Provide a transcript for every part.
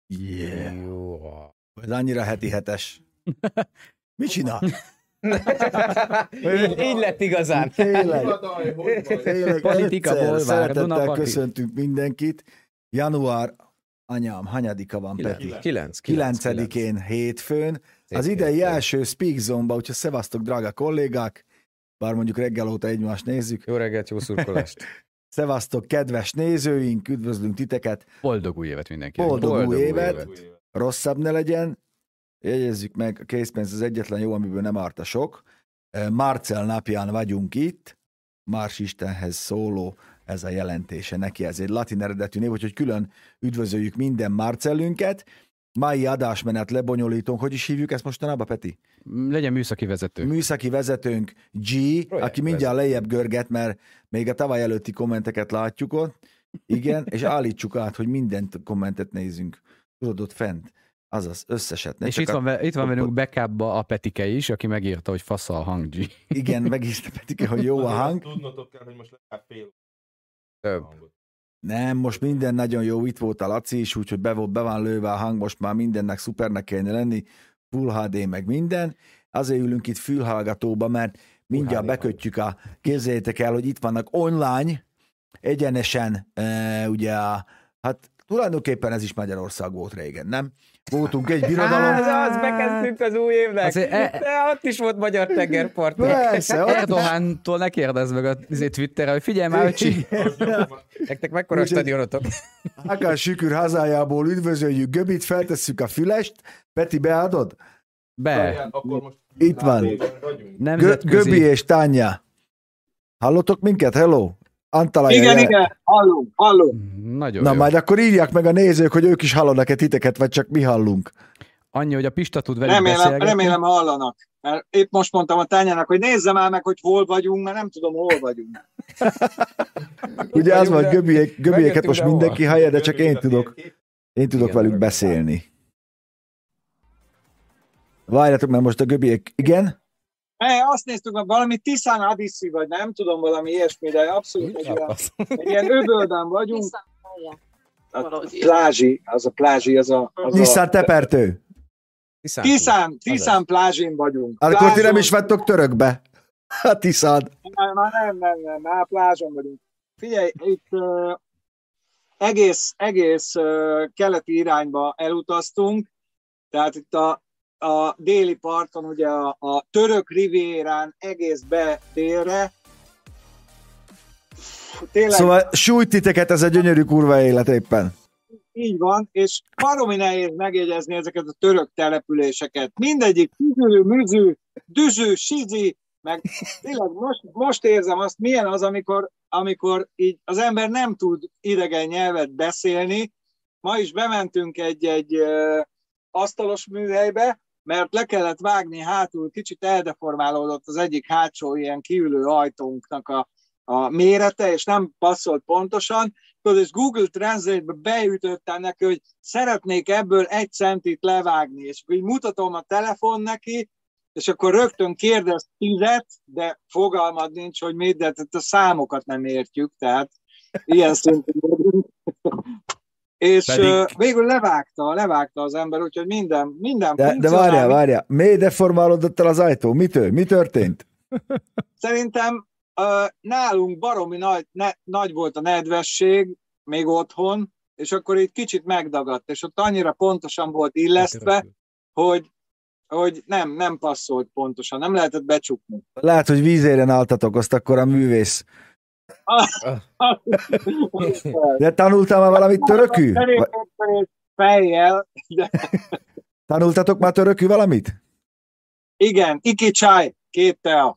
Yeah. Jó. Ez annyira heti hetes. Mit csinál? így lett igazán. Tényleg. Politika, Szeretettel köszöntünk mindenkit. Január, anyám, hanyadika van, Peti? 9-én hétfőn. Az idei első Speak Zone-ba, úgyhogy szevasztok, drága kollégák, bár mondjuk reggel óta egymást nézzük. Jó reggelt, jó szurkolást. Szevasztok, kedves nézőink, üdvözlünk titeket. Boldog új évet mindenkinek. Boldog új évet. Rosszabb ne legyen. Jegyezzük meg, a készpénz az egyetlen jó, amiből nem árt a sok. Marcel napján vagyunk itt. Mars Istenhez szóló ez a jelentése neki. Ez egy latin eredetű név, úgyhogy külön üdvözöljük minden Marcelünket. Mai adásmenet lebonyolítunk. Hogy is hívjuk ezt mostanában, Peti? Legyen műszaki vezető. Műszaki vezetőnk G, aki mindjárt lejjebb görget, mert még a tavaly előtti kommenteket látjuk ott. Igen, és állítsuk át, hogy mindent kommentet nézzünk. Tudod, ott fent. Azaz, összeset. És itt van velünk backupba a Petike is, aki megírta, hogy fasz a hang, G. Igen, megírta Petike, hogy jó a hang. Tudnotok kell, hogy most legalább fél. Több. Nem, most minden nagyon jó, itt volt a Laci is, úgyhogy be van lőve a hang, most már mindennek szupernek kellene lenni, Full HD meg minden. Azért ülünk itt fülhallgatóba, mert mindjárt bekötjük képzeljétek el, hogy itt vannak online, egyenesen, ugye, hát tulajdonképpen ez is Magyarország volt régen, nem? Voltunk egy birodalom. Az bekezdtünk az új évnek. De ott is volt magyar tengerpart. Persze. Erdogántól ne kérdezz meg a Twitterre, hogy figyelj már, hogy nektek mekkora stadionotok? Hakan Sükür hazájából üdvözöljük Göbit, feltesszük a fülest. Peti, beadod? Be. Itt van. Nemzetközi. Göbi és Tánya. Hallottok minket? Hello? Antala, igen, hallunk. Nagyon na jó. majd akkor írják meg a nézők, hogy ők is hallanak-e titeket, vagy csak mi hallunk. Annyi, hogy a Pista tud velük beszélgetni. Remélem hallanak. Mert épp most mondtam a Tányának, hogy nézzem már meg, hogy hol vagyunk, mert nem tudom, hol vagyunk. Ugye az van, Göbiéket most mindenki hallja, de csak én tudok velük beszélni. Várjátok, mert most a Göbiek... Igen? Azt néztük, hogy valami Tiszán Adiszi, vagy nem tudom, valami ilyesmi, de abszolút egy ilyen öbölben vagyunk. A plázsi, az a Tiszán tepertő. Tiszán plázsin vagyunk. Akkor ti nem is vettek törökbe. A Tiszán. Nem, plázson vagyunk. Figyelj, itt egész keleti irányba elutaztunk, tehát itt a déli parton, ugye a török rivérán egész be délre. Tényleg, szóval sújt titeket ez a gyönyörű kurva élet éppen. Így van, és baromi nehéz megjegyezni ezeket a török településeket. Mindegyik tüző, műző, düző, sizi, meg tényleg most érzem azt, milyen az, amikor így az ember nem tud idegen nyelvet beszélni. Ma is bementünk egy asztalos műhelybe, mert le kellett vágni hátul, kicsit eldeformálódott az egyik hátsó ilyen kiülő ajtónknak a mérete, és nem passzolt pontosan, és Google Translate-be beütöttem neki, hogy szeretnék ebből 1 centit levágni, és akkor így mutatom a telefon neki, és akkor rögtön kérdez 10, de fogalmad nincs, hogy mit, de a számokat nem értjük, tehát ilyen szintén vagyunk. És végül levágta az ember, úgyhogy minden de várjál, miért deformálódott el az ajtó? Mi történt? Szerintem nálunk baromi nagy volt a nedvesség, még otthon, és akkor így kicsit megdagadt, és ott annyira pontosan volt illesztve, hogy nem passzolt pontosan, nem lehetett becsukni. Lehet, hogy vízéren álltatok, azt akkor a művész. De tanultál már valamit törökül? Fejjel. Tanultatok már törökül valamit? Igen, iki csaj, 2 tea.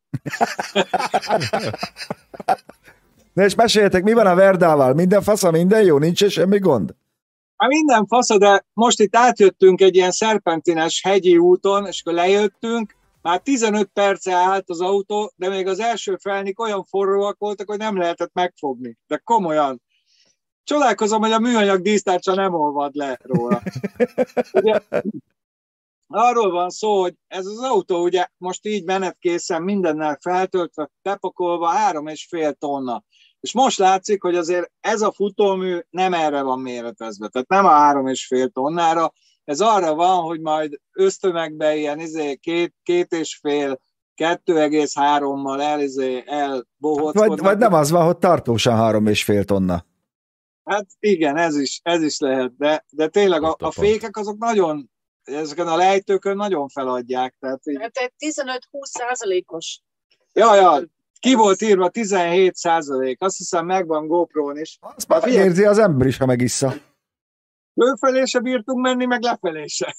Na és meséljetek, mi van a Verdával? Minden fasza, minden jó? Nincs semmi gond? Minden fasza, de most itt átjöttünk egy ilyen szerpentines hegyi úton, és akkor lejöttünk, már 15 perce állt az autó, de még az első felnik olyan forróak voltak, hogy nem lehetett megfogni. De komolyan. Csodálkozom, hogy a műanyag dísztárcsa nem olvad le róla. Ugye, arról van szó, hogy ez az autó ugye most így menetkészen mindennel feltöltve, bepakolva 3,5 tonna. És most látszik, hogy azért ez a futómű nem erre van méretezve, tehát nem a 3,5 tonnára, ez arra van, hogy majd ösztömegben ilyen 2,5, 2,3-mal elbohockodnak. Vagy nem az van, hogy tartósan 3,5 tonna. Hát igen, ez is lehet, de tényleg a fékek azok nagyon, ezeken a lejtőkön nagyon feladják. Tehát így... Hát 15-20%-os. Ja, ki volt írva 17%, azt hiszem megvan GoPro-n is. Azt már érzi az ember is, ha megissza. Fölfelé se bírtunk menni, meg lefelé se.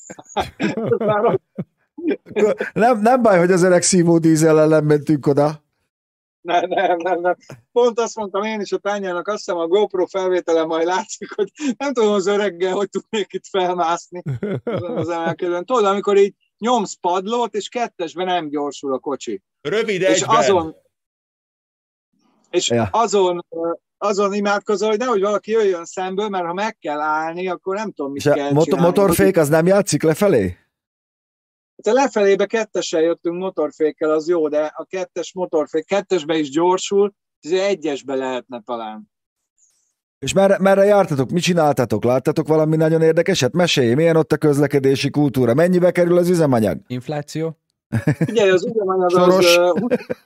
nem baj, hogy az öreg szívó dízellel nem mentünk oda. Nem. Pont azt mondtam én is a Tányának, azt hiszem a GoPro felvételen majd látszik, hogy nem tudom az öreggel, hogy tudnék itt felmászni az emelkedőn. Tudod, amikor így nyomsz padlót, és kettesben nem gyorsul a kocsi. Rövid egyben. És azon imádkozol, hogy nehogy valaki jöjjön szemből, mert ha meg kell állni, akkor nem tudom, mit kell csinálni. Motorfék az nem játszik lefelé? Hát a lefelébe kettessel jöttünk motorfékkel, az jó, de a kettes motorfék, kettesbe is gyorsul, ezért egyesbe lehetne talán. És merre jártatok? Mit csináltatok? Láttatok valami nagyon érdekeset? Mesélj, milyen ott a közlekedési kultúra? Mennyibe kerül az üzemanyag? Infláció? Ugye, az üzemanyag Soros. az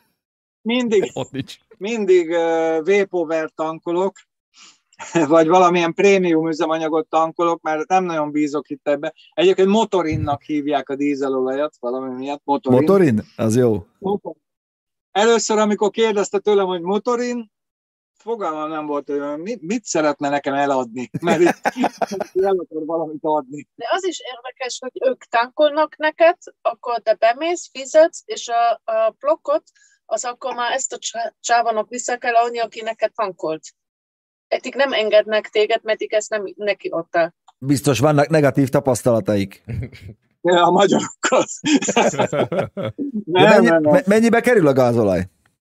mindig V-Power tankolok, vagy valamilyen prémium üzemanyagot tankolok, mert nem nagyon bízok itt ebbe. Egyébként motorinnak hívják a dízelolajat, valami miatt. Motorin? Az jó. Először, amikor kérdezte tőlem, hogy motorin, fogalmam nem volt, hogy mit szeretne nekem eladni, mert itt el akar valamit adni. De az is érdekes, hogy ők tankolnak neked, akkor te bemész, fizetsz, és a blokkot, az akkor már ezt a csávának vissza kell adni, aki neked tankolt. Eddig nem engednek téged, mert ezt nem neki adtál. Biztos vannak negatív tapasztalataik. Ja, a magyarokkal. Mennyibe kerül a gázolaj?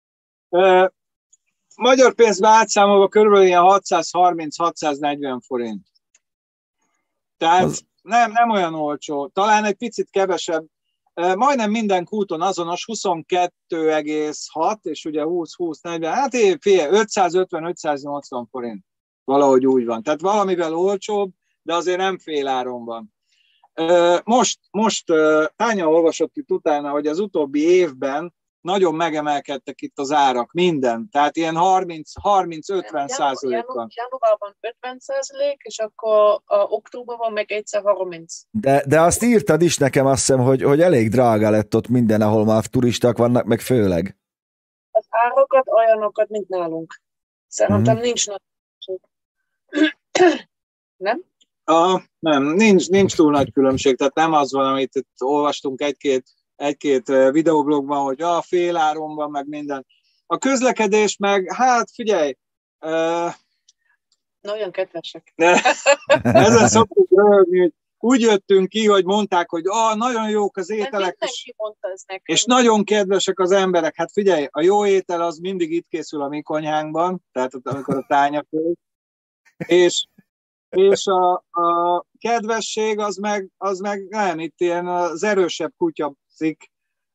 Magyar pénzbe átszámolva körülbelül ilyen 630-640 forint. Tehát nem olyan olcsó. Talán egy picit kevesebb. Majdnem minden kúton azonos 22,6 és ugye 20-40, hát 550-580 forint. Valahogy úgy van. Tehát valamivel olcsóbb, de azért nem féláron van. Most Tánya olvasott itt utána, hogy az utóbbi évben nagyon megemelkedtek itt az árak, minden. Tehát ilyen 30-50%-kal. Januárban 50%, és akkor októberben meg egyszer 30. De azt írtad is nekem, azt hiszem, hogy elég drága lett ott minden, ahol már turisták vannak, meg főleg. Az árakat olyanokat, mint nálunk. Szerintem nincs nagy. Nem? Nem, nincs túl nagy különbség, tehát nem az van, amit itt olvastunk egy-két videoblogban, hogy féláron van, meg minden. A közlekedés meg, hát figyelj, olyan kedvesek. Ezen szoktuk röhögni, hogy úgy jöttünk ki, hogy mondták, hogy nagyon jók az ételek, és nagyon kedvesek az emberek. Hát figyelj, a jó étel az mindig itt készül a mi konyhánkban, tehát amikor a Tánya fő, és a kedvesség az meg nem, itt ilyen az erősebb kutyaszik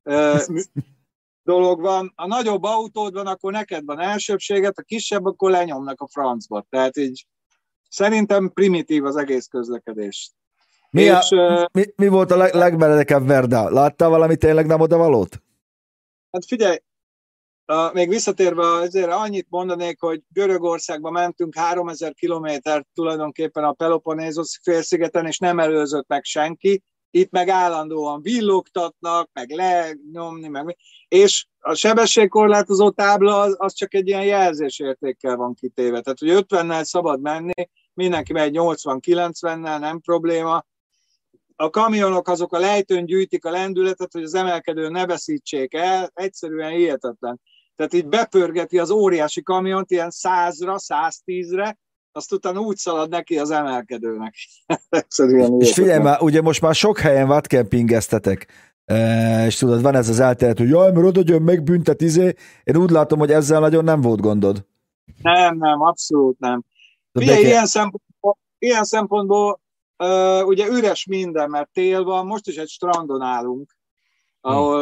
dolog van. A nagyobb autód van, akkor neked van elsőbséget, a kisebb, akkor lenyomnak a francba. Tehát így szerintem primitív az egész közlekedés. Mi volt a legmeredekebb Verda? Láttál valami tényleg nem odavalót? Hát figyelj, még visszatérve azért annyit mondanék, hogy Görögországba mentünk 3000 kilométert tulajdonképpen a Peloponnézusz félszigeten, és nem előzött meg senki. Itt meg állandóan villogtatnak, meg lenyomni, meg és a sebességkorlátozó tábla az csak egy ilyen jelzésértékkel van kitéve. Tehát, hogy 50-nel szabad menni, mindenki megy 80-90-nel, nem probléma. A kamionok azok a lejtőn gyűjtik a lendületet, hogy az emelkedőn ne veszítsék el, egyszerűen hihetetlen. Tehát így bepörgeti az óriási kamiont ilyen 100-ra, 110-re, azt utána úgy szalad neki az emelkedőnek. És figyelj már, ugye most már sok helyen vadkempingeztetek, és tudod, van ez az elterjedt, hogy jaj, mert oda jön meg büntet, Én úgy látom, hogy ezzel nagyon nem volt gondod. Nem, abszolút nem. Figyelj, ilyen szempontból ugye üres minden, mert tél van, most is egy strandon állunk, ahol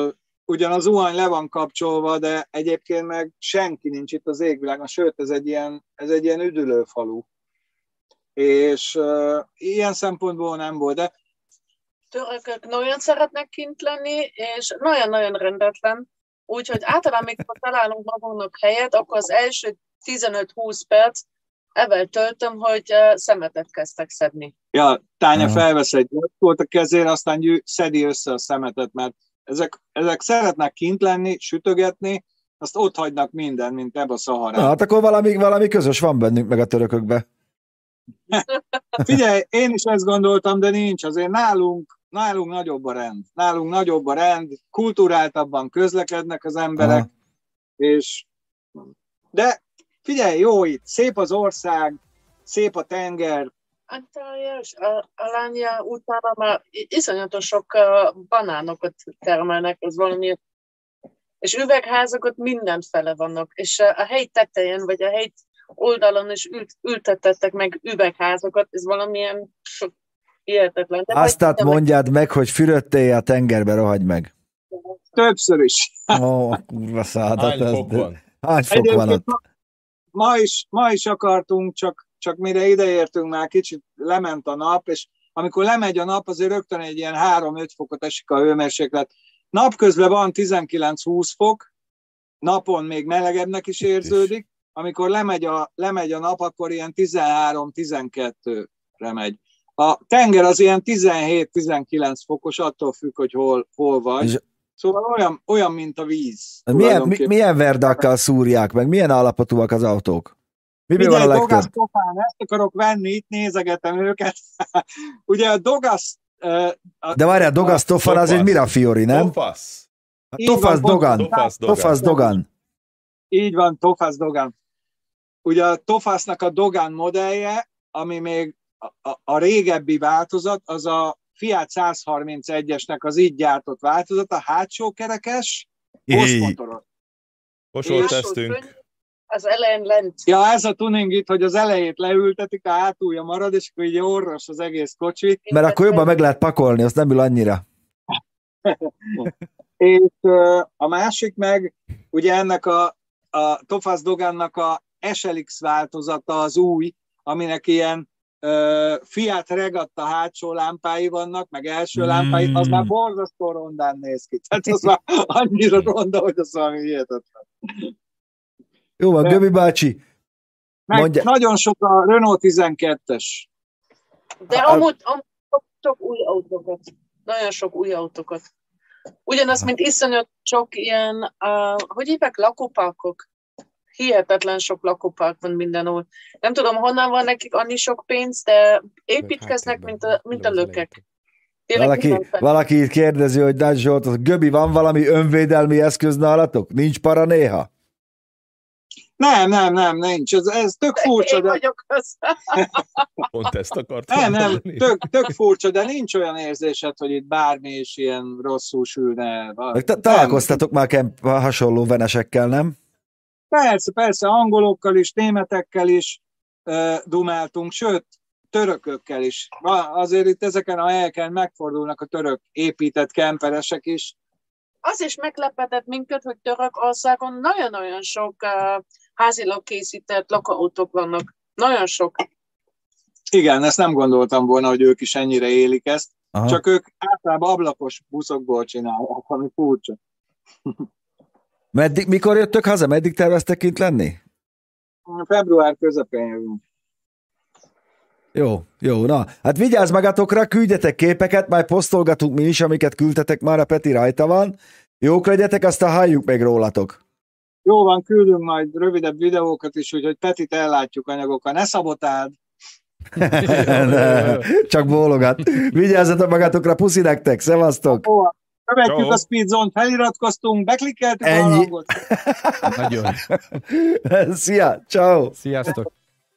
ugyan a zuhany le van kapcsolva, de egyébként meg senki nincs itt az égvilágon, sőt, ez egy ilyen üdülőfalu. És ilyen szempontból nem volt, de Törökök nagyon szeretnek kint lenni, és nagyon-nagyon rendetlen. Úgyhogy általában, amikor találunk magunknak helyet, akkor az első 15-20 perc ebben töltöm, hogy szemetet kezdtek szedni. ja, Tánya felvesz egy volt a kezére, aztán szedi össze a szemetet, mert ezek szeretnek kint lenni, sütögetni, azt ott hagynak minden, mint ebbe a Szaharában. Hát akkor valami közös van bennünk meg a törökökbe. Figyelj, én is ezt gondoltam, de nincs. Azért nálunk nagyobb a rend. Nálunk nagyobb a rend, kulturáltabban közlekednek az emberek, de figyelj, jó itt, szép az ország, szép a tenger. Antalya és Alanya utána már iszonyatos sok banánokat termelnek, ez valami, és üvegházakat mindenfele vannak, és a hegy tetején, vagy a hegy oldalon is ültettettek meg üvegházakat, ez valamilyen sok hihetetlen. Azt mondjad meg, hogy fürödtél a tengerbe, rohagy meg. Többször is. Ó, kurva szádat. Hány fok van? Hány fok van ott? Ma is akartunk, csak mire ideértünk, már kicsit lement a nap, és amikor lemegy a nap, azért rögtön egy ilyen 3-5 fokot esik a hőmérséklet. Napközben van 19-20 fok, napon még melegebbnek is érződik, amikor lemegy a nap, akkor ilyen 13-12-re megy. A tenger az ilyen 17-19 fokos, attól függ, hogy hol vagy. Szóval olyan, mint a víz. Milyen verdákkal szúrják meg? Milyen állapotúak az autók? Miből van a legtöbb? Dogasz Tofán, ezt akarok venni, itt nézegetem őket. Ugye a Dogasz... De várjál, Dogasz Tofan az egy Mirafiori, nem? Tofasz. Tofasz Dogan. Így van, Tofasz Dogan. Ugye a Tofasznak a Dogan modellje, ami még a régebbi változat, az a Fiat 131-esnek az így gyártott változat, a hátsó kerekes, hosszmotoros. Hol tesztünk? Az elején lent. Ja, ez a tuning itt, hogy az elejét leültetik, a hátulja marad, és akkor így orros az egész kocsi. Mert akkor jobban meg lehet pakolni, azt nem ül annyira. És a másik meg, ugye ennek a Tofasz Dogannak a SLX változata az új, aminek ilyen Fiat Regatta hátsó lámpái vannak, meg első lámpái, az már borzasztó rondán néz ki. Tehát az már annyira ronda, hogy az valami hihetetlen. Jó van, Göbi bácsi. Mondja. Nagyon sok a Renault 12-es. De amúgy sok új autókat. Nagyon sok új autókat. Ugyanaz, mint iszonyat sok ilyen, hogy hívják, lakóparkok. Hihetetlen sok lakópark van mindenhol. Nem tudom, honnan van nekik annyi sok pénz, de építkeznek, mint a lökek. Valaki itt kérdezi, hogy Nagy Zsolt, Göbi, van valami önvédelmi eszköz nálatok? Nincs para néha? Nem, nincs. Ez tök furcsa. Én vagyok az. Pont ezt akartam. Nem, tök furcsa, de nincs olyan érzésed, hogy itt bármi is ilyen rosszul sülne. Találkoztatok már hasonló venesekkel, nem? Persze, angolokkal is, németekkel is dumáltunk, sőt, törökökkel is. Azért itt ezeken a helyeken megfordulnak a török épített kemperesek is. Az is meglepetett minket, hogy Törökországon nagyon-nagyon sok házilag készített lakóautók vannak. Nagyon sok. Igen, ezt nem gondoltam volna, hogy ők is ennyire élik ezt. Aha. Csak ők általában ablakos buszokból csinálják, ami furcsa. Mikor jöttök haza? Meddig terveztek kint lenni? Február közepén jövünk. Jó, na. Hát vigyázz magatokra, küldjetek képeket, majd posztolgatunk mi is, amiket küldtetek már, a Peti rajta van. Jók legyetek, aztán halljuk meg rólatok. Jó van, küldünk majd rövidebb videókat is, úgyhogy Petit ellátjuk anyagokkal. Ne szabotáld! Csak bólogat. Vigyázzatok magatokra, puszi nektek, szevasztok! Követjük a Speedzone-t, feliratkoztunk, beklikkeltük a hangot. Nagyon. Szia, ciao. Sziasztok.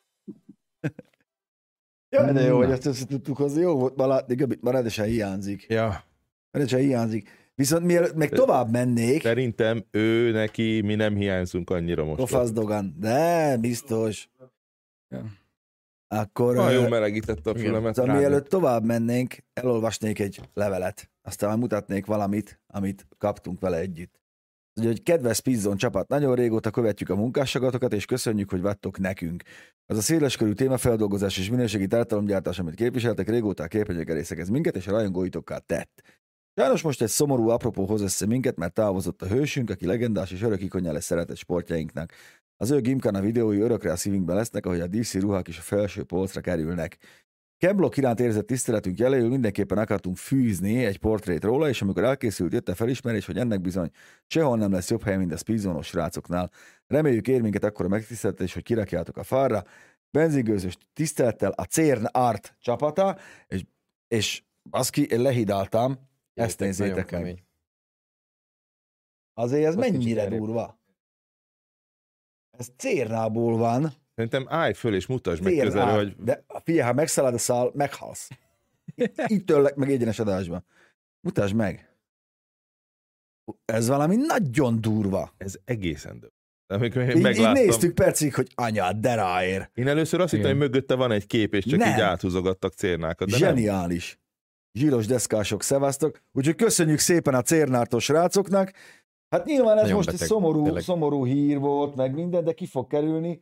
Ja, de jó, hogy ezt össze tudtuk hozni. Jó volt ma látni, Göbit, ma rendesen hiányzik. Ja. Rendesen hiányzik. Viszont mielőtt meg tovább mennék... Szerintem mi nem hiányzunk annyira most. Tofasz Dogan. De, biztos. Ja. Akkor... Nagyon melegítette a fülemet. Mielőtt tovább mennénk, elolvasnék egy levelet. aztán már mutatnék valamit, amit kaptunk vele együtt. Úgyhogy kedves Spizzon csapat, nagyon régóta követjük a munkásságatokat, és köszönjük, hogy vagytok nekünk. Az a széleskörű témafeldolgozás és minőségi tartalomgyártás, amit képviseltek, régóta a képernyőkkel részegez minket, és a rajongóitokkal tett. Sajnos most egy szomorú apropó hoz össze minket, mert távozott a hősünk, aki legendás és örök ikonja lesz szeretett sportjainknak. Az ő Gymkhana videói örökre a szívünkben lesznek, ahogy a DC ruhák is a felső polcra kerülnek. Ken Block iránt érzett tiszteletünk jeléül mindenképpen akartunk fűzni egy portrét róla, és amikor elkészült, jött a felismerés, hogy ennek bizony sehol nem lesz jobb hely, mint a Spizzonos srácoknál. Reméljük ér minket akkora megtiszteltetés, hogy kirakjátok a falra. Benzingőzös tisztelettel a Cérn Art csapata, és baszki, én lehidáltam, ezt nézzétek meg. Azért ez mennyire durva. Ez Cérnából van. Szerintem állj föl és mutasd meg közelről, hogy... De figyelj, ha megszállad a szál, meghalsz. Itt öllek meg egyenes adásban. Mutasd meg. Ez valami nagyon durva. Ez egészen durva. Amikor én így néztük percig, hogy anyád, de ráér. Én először azt hittem, hogy mögötte van egy kép, és csak így áthúzogattak Cérnákat. De zseniális. Zsíros deszkások, szevasztok. Úgyhogy köszönjük szépen a Cérnártos srácoknak. Hát nyilván ez nagyon most beteg, egy szomorú hír volt, meg minden, de ki fog kerülni.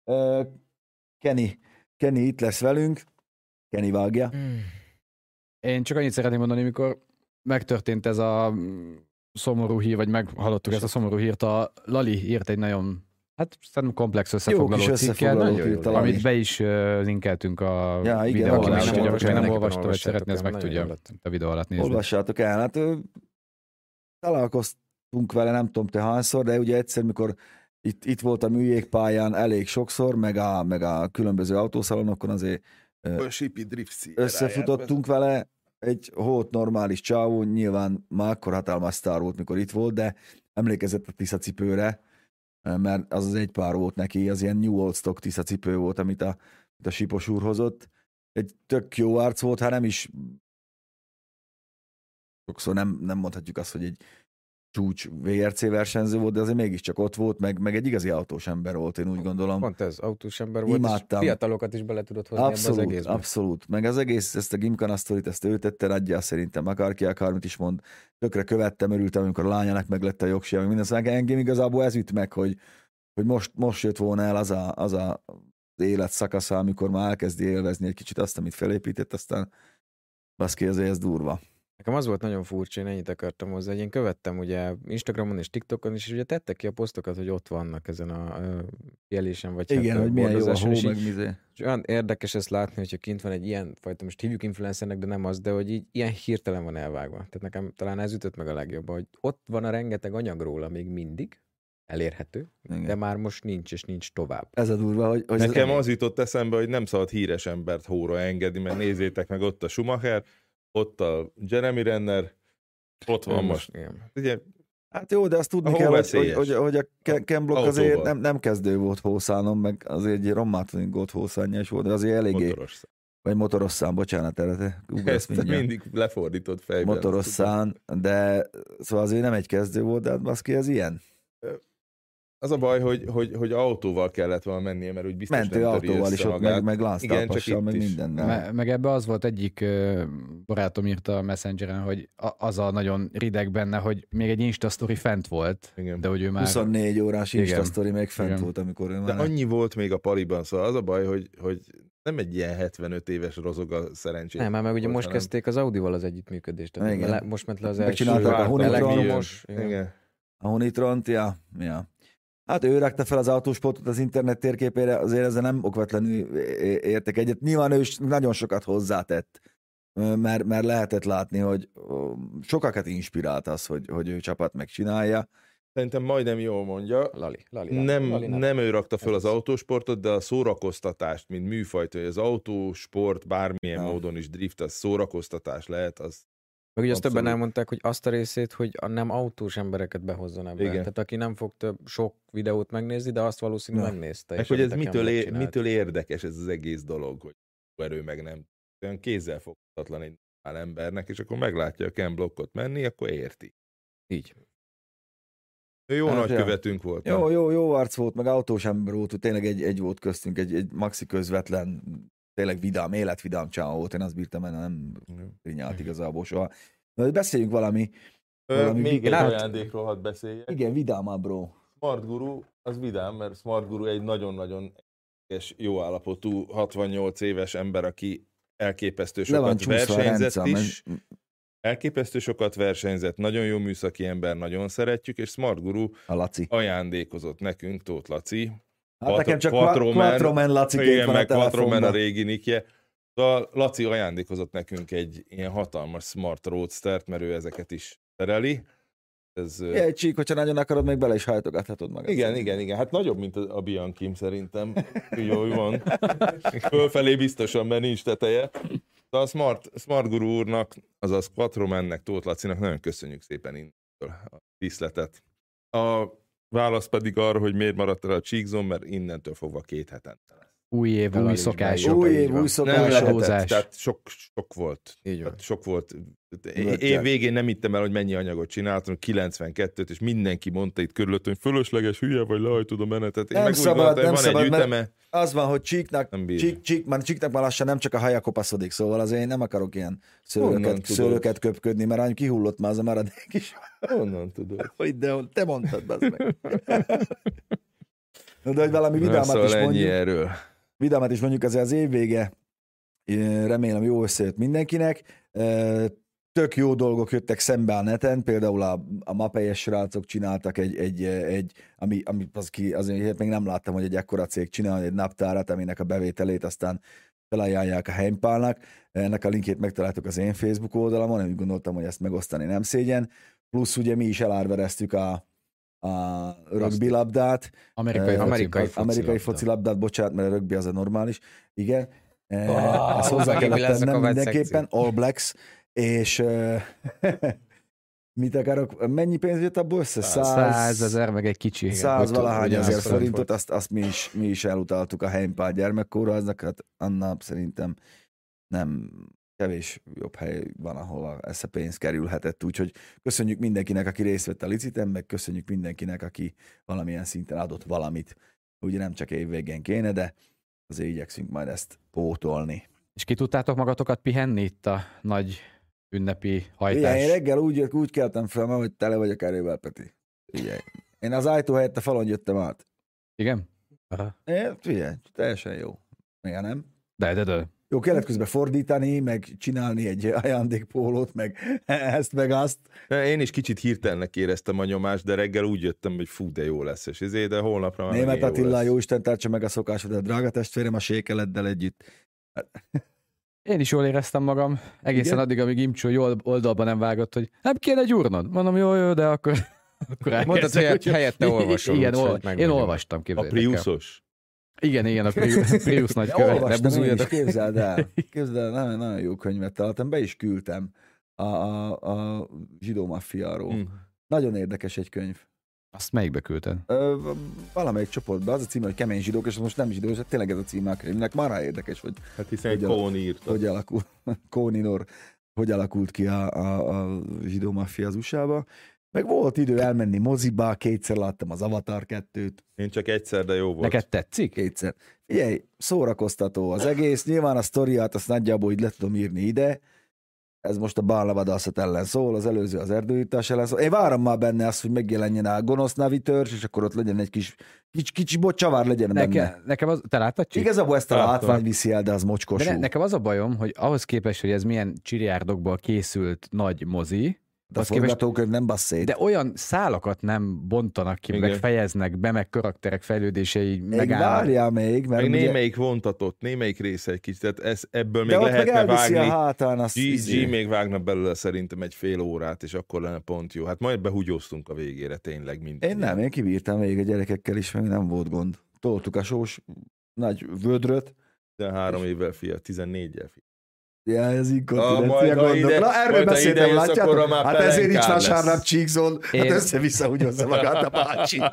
Kenny itt lesz velünk. Kenny vágja. Én csak annyit szeretném mondani, mikor megtörtént ez a szomorú hír, vagy meghallottuk ezt a szomorú hírt, a Lali írt egy nagyon, hát szerintem komplex összefoglaló cikket, amit be is linkeltünk a videó alá, úgyhogy aki nem olvasta, vagy szeretné, ez meg tudja a videó alatt nézni. Olvassátok el, hát találkoztunk vele, nem tudom te hányszor, de ugye egyszer, mikor itt volt a műjégpályán elég sokszor, meg a különböző autószalonokon azért összefutottunk vele, egy hót normális csávó, nyilván már akkor hatalmas sztár volt, mikor itt volt, de emlékezett a Tisza cipőre, mert az egy pár volt neki, az ilyen New Old Stock Tisza cipő volt, amit a Sipos úr hozott. Egy tök jó arc volt, hát nem is sokszor nem mondhatjuk azt, hogy egy csúcs VRC versenyző volt, de azért mégiscsak ott volt, meg egy igazi autós ember volt, én úgy gondolom. Pont ez, autós ember volt, és fiatalokat is bele tudott hozni abszolút, ebbe az egészbe. Abszolút, meg az egész, ezt a Gymkhana sztorit, ezt ő tette nagyjá szerintem, akármit is mond, tökre követtem, örültem, amikor a lányának meglett a jogsia, meg minden, szóval engem igazából ez üt meg, hogy most jött volna el az élet szakasza, amikor már elkezdi élvezni egy kicsit azt, amit felépített, aztán baszki, azért ez durva. Nekem az volt nagyon furcsa, én ennyit akartam hozzá, hogy én követtem ugye Instagramon és TikTokon is, és ugye tettek ki a posztokat, hogy ott vannak ezen a jelésen, vagy igen, hát, hogy milyen jó a hó, meg mizé. És olyan érdekes ezt látni, hogyha kint van egy ilyen fajta, most hívjuk influencernek, de nem az, de hogy így ilyen hirtelen van elvágva. Tehát nekem talán ez ütött meg a legjobban, hogy ott van a rengeteg anyag róla még mindig, elérhető, igen. De már most nincs, és nincs tovább. Ez a durva, hogy nekem az jutott eszembe, hogy nem szabad híres embert hóra engedni, mert nézzétek meg, ott a Schumacher, ott a Jeremy Renner, ott van most. Ugye, hát jó, de azt tudni kell, hogy a Ken Block azért nem kezdő volt hószánon, meg azért egy Rommátonigot hószánja is volt, de azért eléggé... Vagy motoros szám, bocsánat, erre ezt mindig lefordított fejben. Motoros szám, de szóval azért nem egy kezdő volt, de hát baszki, ez ilyen. Az a baj, hogy autóval kellett volna mennie, mert úgy biztos mentő nem töri autóval is ott, meg lánctalpassal, meg mindennel. Meg ebbe az volt egyik barátom írta a Messengeren, hogy az a nagyon rideg benne, hogy még egy Instastory fent volt, igen. De hogy ő már... 24 órás Instastory még fent volt, amikor ő már... De annyi volt még a pariban, szóval az a baj, hogy nem egy ilyen 75 éves rozog a szerencsét. Nem, mert ugye most kezdték az Audival az együttműködést. Most ment le az első a elektromos. A Honitront, ja. Hát ő rakta fel az autósportot az internet térképére, azért ezzel nem okvetlenül értek egyet. Nyilván ő is nagyon sokat hozzátett, mert lehetett látni, hogy sokakat inspirált az, hogy ő csapat megcsinálja. Szerintem majdnem jól mondja. Lali. Nem ő rakta fel az autósportot, de a szórakoztatást, mint műfajt, hogy az autósport bármilyen módon is drift, az szórakoztatás lehet, az meg ugye azt többen elmondták, hogy azt a részét, hogy a nem autós embereket behozzon ebbe. Igen. Tehát aki nem fog sok videót megnézni, de azt valószínűleg megnézte. Meg hogy ez mitől érdekes ez az egész dolog, hogy erő meg nem. Olyan kézzel foghatatlan egy embernek, és akkor meglátja a Ken Blockot menni, akkor érti. Így. Ő jó nagy követünk volt. Jó arc volt, meg autós ember volt, tényleg egy volt köztünk, egy maxi közvetlen, tényleg vidám, életvidám csáó volt, én azt bírtam, mert nem rinyált igazából soha. Na, beszéljünk valami még egy ajándékról hadd beszéljek. Igen, vidámabb, bro. Smart Guru, az vidám, mert Smart Guru egy nagyon-nagyon jó állapotú 68 éves ember, aki elképesztő sokat versenyzett is. Elképesztő sokat versenyzett, nagyon jó műszaki ember, nagyon szeretjük, és Smart Guru ajándékozott nekünk, Tóth Laci. Hát nekem csak Quattroman Laci van a Quattroman a régi nikje. A Laci ajándékozott nekünk egy ilyen hatalmas Smart Roadstert, mert ő ezeket is tereli. Egy csík, hogyha nagyon akarod, még bele is hajtogathatod magad. Igen. Hát nagyobb, mint a Bianchim szerintem. Jó van. Fölfelé biztosan, mert nincs teteje. De a Smart Guru úrnak, azaz Quattromannek, Tóth Lacinak nagyon köszönjük szépen innentől a díszletet. A válasz pedig arra, hogy miért maradt el a Cheekzone, mert innentől fogva 2 hetente lesz. Új év, új szokások. Új év, új szokások. Tehát sok volt. Így van. Sok volt. Év végén nem hittem el, hogy mennyi anyagot csináltam, 92-t, és mindenki mondta itt körülöttünk, hogy fölösleges, hülye vagy, lehajtod a menetet. Én nem szabad, nem van szabad, egy üteme. Az van, hogy Csíknak már lassan nem csak a haja kopaszodik, szóval azért én nem akarok ilyen szőröket köpködni, mert annyi kihullott már az a maradék is. Honnan tudod? De te mondtad, bazd meg. De hogy valami vidámat szóval is mondjuk. Erről. Vidámat is mondjuk, azért az év vége, remélem jó összejött mindenkinek. Tök jó dolgok jöttek szembe a neten, például a Mapelyes srácok csináltak ami azért még nem láttam, hogy egy ekkora cég csinál egy naptárat, aminek a bevételét aztán felajánlják a Heimpálnak. Ennek a linkjét megtaláltuk az én Facebook oldalamon, úgy gondoltam, hogy ezt megosztani nem szégyen. Plusz ugye mi is elárvereztük a rögbi labdát. Amerikai focilabdát, bocsánat, mert a rögbi az a normális. Igen. Ezt hozzá kellett tennem mindenképpen. All Blacks. És mit akarok? Mennyi pénz jött abból össze? 100 000, meg egy kicsi. 100 valahány ezer forintot, azt mi is elutaltuk a Heimpál gyermekkórháznak, hát annál szerintem nem kevés jobb hely van, ahol ez a pénz kerülhetett, úgyhogy köszönjük mindenkinek, aki részt vett a liciten, meg köszönjük mindenkinek, aki valamilyen szinten adott valamit. Ugye nem csak évvégén kéne, de azért igyekszünk majd ezt pótolni. És ki tudtátok magatokat pihenni itt a nagy ünnepi hajtás? Én reggel úgy keltem fel, hogy tele vagyok erővel, Peti. Figyelj. Én az ajtó helyett a falon jöttem át. Igen? Figyelj, teljesen jó. Miért nem? De. Jó, kellett közben fordítani, meg csinálni egy ajándékpólót, meg ezt, meg azt. Én is kicsit hirtelennek éreztem a nyomást, de reggel úgy jöttem, hogy fú, de jó lesz, és de holnapra már Német Attila, jó Isten tartsa meg a szokásodat, drága testvérem, a sékeleddel együtt. Én is jól éreztem magam, egészen addig, amíg Imcsó jó oldalba nem vágott, hogy nem kéne gyúrnod. Mondom, jó, de akkor mondtad, hogy helyette olvasol. Igen, én olvastam, képzeljétek. A Priusos? Igen, a Prius nagykövet. Olvastam én is, képzeld el, nagyon jó könyvet találtam, be is küldtem a zsidó maffiáról. Nagyon érdekes egy könyv. Azt melyikbe küldted? Valamelyik csoportban, az a címe, hogy Kemény zsidók, és most nem zsidó, és tényleg ez a címe a könyvnek. Már érdekes, hogy hát hiszen egy Kóni írta. Hogy alakult ki a zsidó maffia az USA-ba. Meg volt idő elmenni moziba, 2-szer láttam az Avatar 2-t. Én csak egyszer, de jó volt. Neked tetszik? 2-szer. Figyelj, szórakoztató az egész. Nyilván a sztoriát azt nagyjából így le tudom írni ide. Ez most a bálnavadászat ellen szól, az előző az erdőírtás ellen szól. Én várom már benne azt, hogy megjelenjen a gonosz navi törzs, és akkor ott legyen egy kicsi csavár legyen benne. Nekem az, te láttad? Igazából ezt a látvány viszi el, de az mocskosú. Nekem az a bajom, hogy ahhoz képest, hogy ez milyen csiliárdokból készült nagy mozi, de a forgatókönyv nem basszét. De olyan szálakat nem bontanak ki, meg fejeznek be, meg karakterek fejlődései megállnak. Várjál még, mert meg némelyik vontatott, némelyik része egy kicsit, tehát ebből még lehetne vágni. A hátán GG még vágna belőle szerintem egy fél órát, és akkor lenne pont jó. Hát majd behúgyoztunk a végére tényleg. Én kibírtam végig a gyerekekkel is, meg nem volt gond. Toltuk a sós nagy vödröt. 13 évvel fia, 14-jel fia. Ja, ez inkontinencia gondok. Na, erről beszéltem, látjátok? Hát ezért nincs vasárnap Cheekzone. Hát össze-vissza húgyozza magát a bácsi.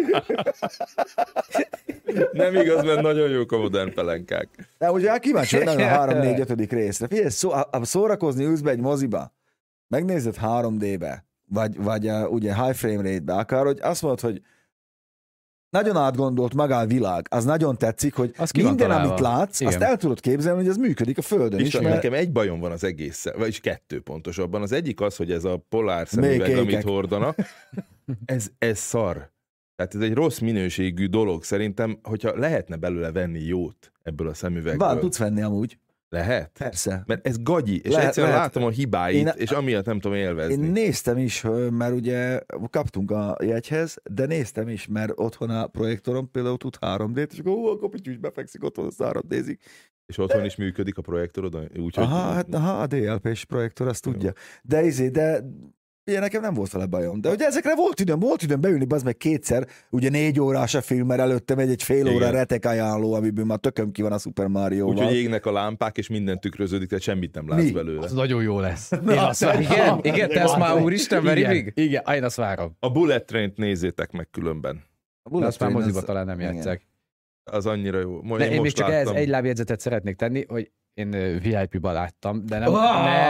Nem igaz, mert nagyon jók a modern pelenkák. De ugye kíváncsi, hogy nagyon a 3-4-5. részre. Figyelj, szórakozni ülsz be egy moziba, megnézed 3D-be, vagy ugye high frame rate-be akár, hogy azt mondod, hogy nagyon átgondolt magánvilág, az nagyon tetszik, hogy minden, találva. amit látsz, Igen. azt el tudod képzelni, hogy ez működik a Földön is. Isten, Mert... nekem egy bajom van az egésszel, vagyis 2 pontosabban. Az egyik az, hogy ez a polár szemüveg, amit hordanak, ez szar. Tehát ez egy rossz minőségű dolog. Szerintem, hogyha lehetne belőle venni jót ebből a szemüvegből. Tudsz venni amúgy. Lehet? Persze. Mert ez gagyi, és egyszerűen látom a hibáit, és amiatt nem tudom élvezni. Én néztem is, mert ugye kaptunk a jegyhez, de néztem is, mert otthon a projektoron például tud 3D-t, és akkor Pityu is befekszik otthon, azt 3D-zik. És otthon is működik a projektorod? Úgyhogy... A DLP-s projektor, azt tudja. De ugye nekem nem volt vele bajom. De ugye ezekre volt időm beülni, bazd meg 2-szer, ugye 4 órás a film, mert előtte megy egy fél óra retek ajánló, amiből már tököm ki van a Super Mario-val. Úgyhogy égnek a lámpák, és minden tükröződik, tehát semmit nem látsz belőle. Az nagyon jó lesz. Igen, te azt már úristen veri még? Igen, én azt várom. A Bullet Train-t nézzétek meg különben. De azt már moziba talán nem játsszák. Az annyira jó. Én még csak ehhez egy lábjegyzetet szeretnék tenni, hogy én VIP-ba láttam, de nem.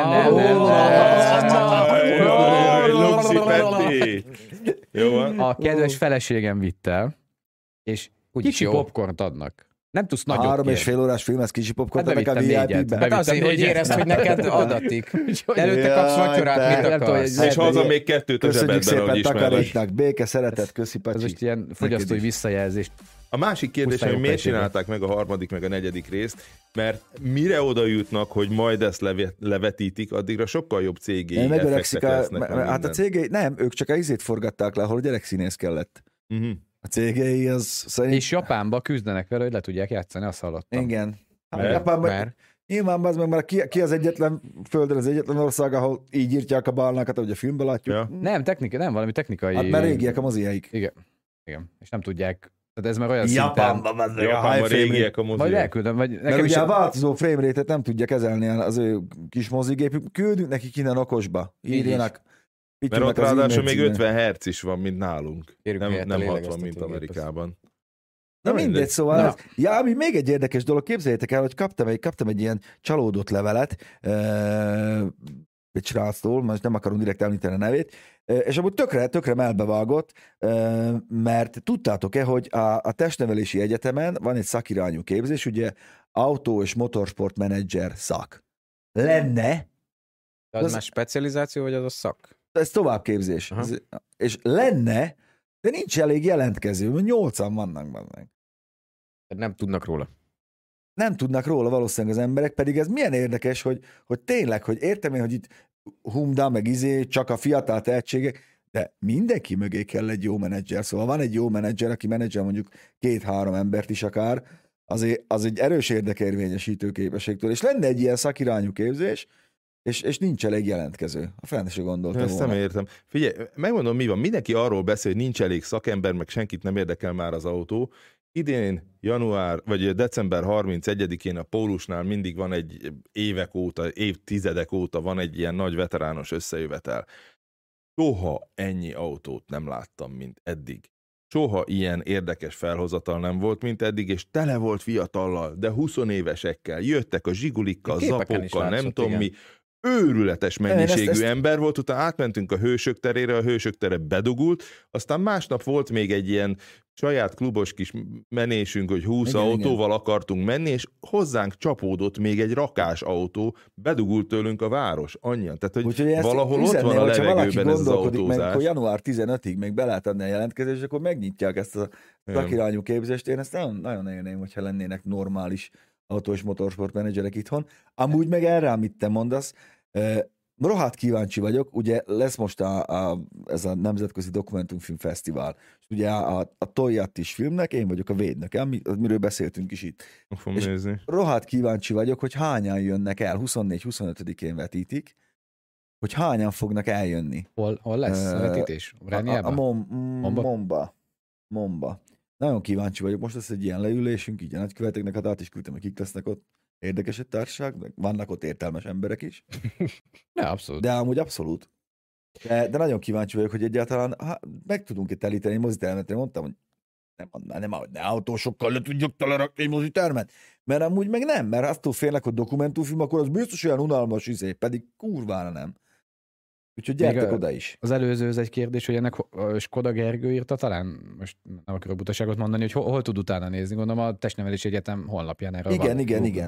Jó van. A kedves feleségem vitt el, és kicsi popcornt adnak. Nem tudsz nagyot 3,5 órás film, ez kicsi popcorn, hát a VIP-be. Hát azért, hogy érezd, hogy neked adatik. Előtte kapsz vacsorát, mit akarsz. És haza még 2 a zsebedben, ahogy ismerlek. Béke, szeretet, köszi, Ez Pacsi. most ilyen fogyasztói visszajelzést. A másik kérdés, hogy miért csinálták meg a 3. meg a 4. részt, mert mire oda jutnak, hogy majd ezt levetítik, addigra sokkal jobb CGI effektek lesznek. Hát a CGI, nem, ők csak a izét forgatták le, ahol gyerekszínész kellett. A CGI az szerint... És Japánba küzdenek vele, hogy le tudják játszani, azt hallottam. Igen. Mert? Nyilván az meg, mert ki az egyetlen földön, az egyetlen ország, ahol így írtják a balnákat, ahogy a filmben látjuk. Ja. Nem, valami technikai... Hát mert régiek a moziaik. Igen. És nem tudják. Tehát ez már olyan Japánban régiek a moziaik. Majd elküldöm, vagy nekem mert is... ugye a változó frame rate-et nem tudja kezelni az ő kis mozigépük. Küldünk nekik innen okosba. Írjanak. Mert ott ráadásul még 50 Hz is van, mint nálunk. Nem 60, ezt mint Amerikában. Na mindegy, szóval ami még egy érdekes dolog, képzeljétek el, hogy kaptam egy ilyen csalódott levelet egy sráctól, most nem akarom direkt említeni a nevét, és amúgy tökre melbevágott, mert tudtátok-e, hogy a testnevelési egyetemen van egy szakirányú képzés, ugye autó- és motorsport menedzser szak. Lenne... Az már specializáció, vagy az a szak? Ez továbbképzés. És lenne, de nincs elég jelentkező, 8-an vannak benne. Nem tudnak róla. Nem tudnak róla valószínűleg az emberek, pedig ez milyen érdekes, hogy tényleg, hogy értem én, hogy itt humda, meg csak a fiatal tehetségek, de mindenki mögé kell egy jó menedzser. Szóval van egy jó menedzser, aki menedzser mondjuk 2-3 embert is akár, az egy erős érdekérvényesítő képességtől, és lenne egy ilyen szakirányú képzés, és nincs elég jelentkező. A fene se gondoltam Ezt nem értem. Figyelj, megmondom, mi van. Mindenki arról beszél, hogy nincs elég szakember, meg senkit nem érdekel már az autó. Idén december 31-én a Pólusnál mindig van egy évek óta, évtizedek óta van egy ilyen nagy veterános összejövetel. Soha ennyi autót nem láttam, mint eddig. Soha ilyen érdekes felhozatal nem volt, mint eddig, és tele volt fiatallal, de 20 évesekkel. Jöttek a zsigulikkal, zapókkal, nem tudom mi. Őrületes mennyiségű ember volt, utána átmentünk a Hősök terére, a Hősök tere bedugult, aztán másnap volt még egy ilyen saját klubos kis menésünk, hogy 20 autóval akartunk menni, és hozzánk csapódott még egy rakás autó, bedugult tőlünk a város, annyian. Tehát, hogy valahol ott van a levegőben ez az autózás. Meg, hogy január 15-ig még be lehet adni a jelentkezést, akkor megnyitják ezt a szakirányú képzést. Én ezt nagyon élném, hogyha lennének normális autó- és motorsport menedzserek itthon. Amúgy meg erre, amit te mondasz, rohadt kíváncsi vagyok, ugye lesz most ez a Nemzetközi Dokumentumfilm Fesztivál, és ugye a Toyattis filmnek én vagyok a védnöke, amiről beszéltünk is itt. És rohadt kíváncsi vagyok, hogy hányan jönnek el, 24-25-én vetítik, hogy hányan fognak eljönni. Hol lesz a vetítés? Momba. Nagyon kíváncsi vagyok, most lesz egy ilyen leülésünk, így a nagyköveteknek, hát át is küldtem, hogy kik lesznek ott. Érdekes egy társaság, vannak ott értelmes emberek is. Ja, abszolút. De amúgy abszolút. De nagyon kíváncsi vagyok, hogy egyáltalán meg tudunk itt elíteni egy mozitermet. Én mondtam, hogy nem autósokkal le tudjuk telerakni egy mozitermet. Mert amúgy meg nem, mert attól félnek, hogy dokumentumfilm, akkor az biztos olyan unalmas pedig kurvára nem. Úgyhogy gyertek Még oda is. Az előző, ez egy kérdés, hogy ennek Skoda Gergő írta talán, most nem akarok butaságot mondani, hogy hol tud utána nézni, gondolom a Testnevelési Egyetem honlapján erről van.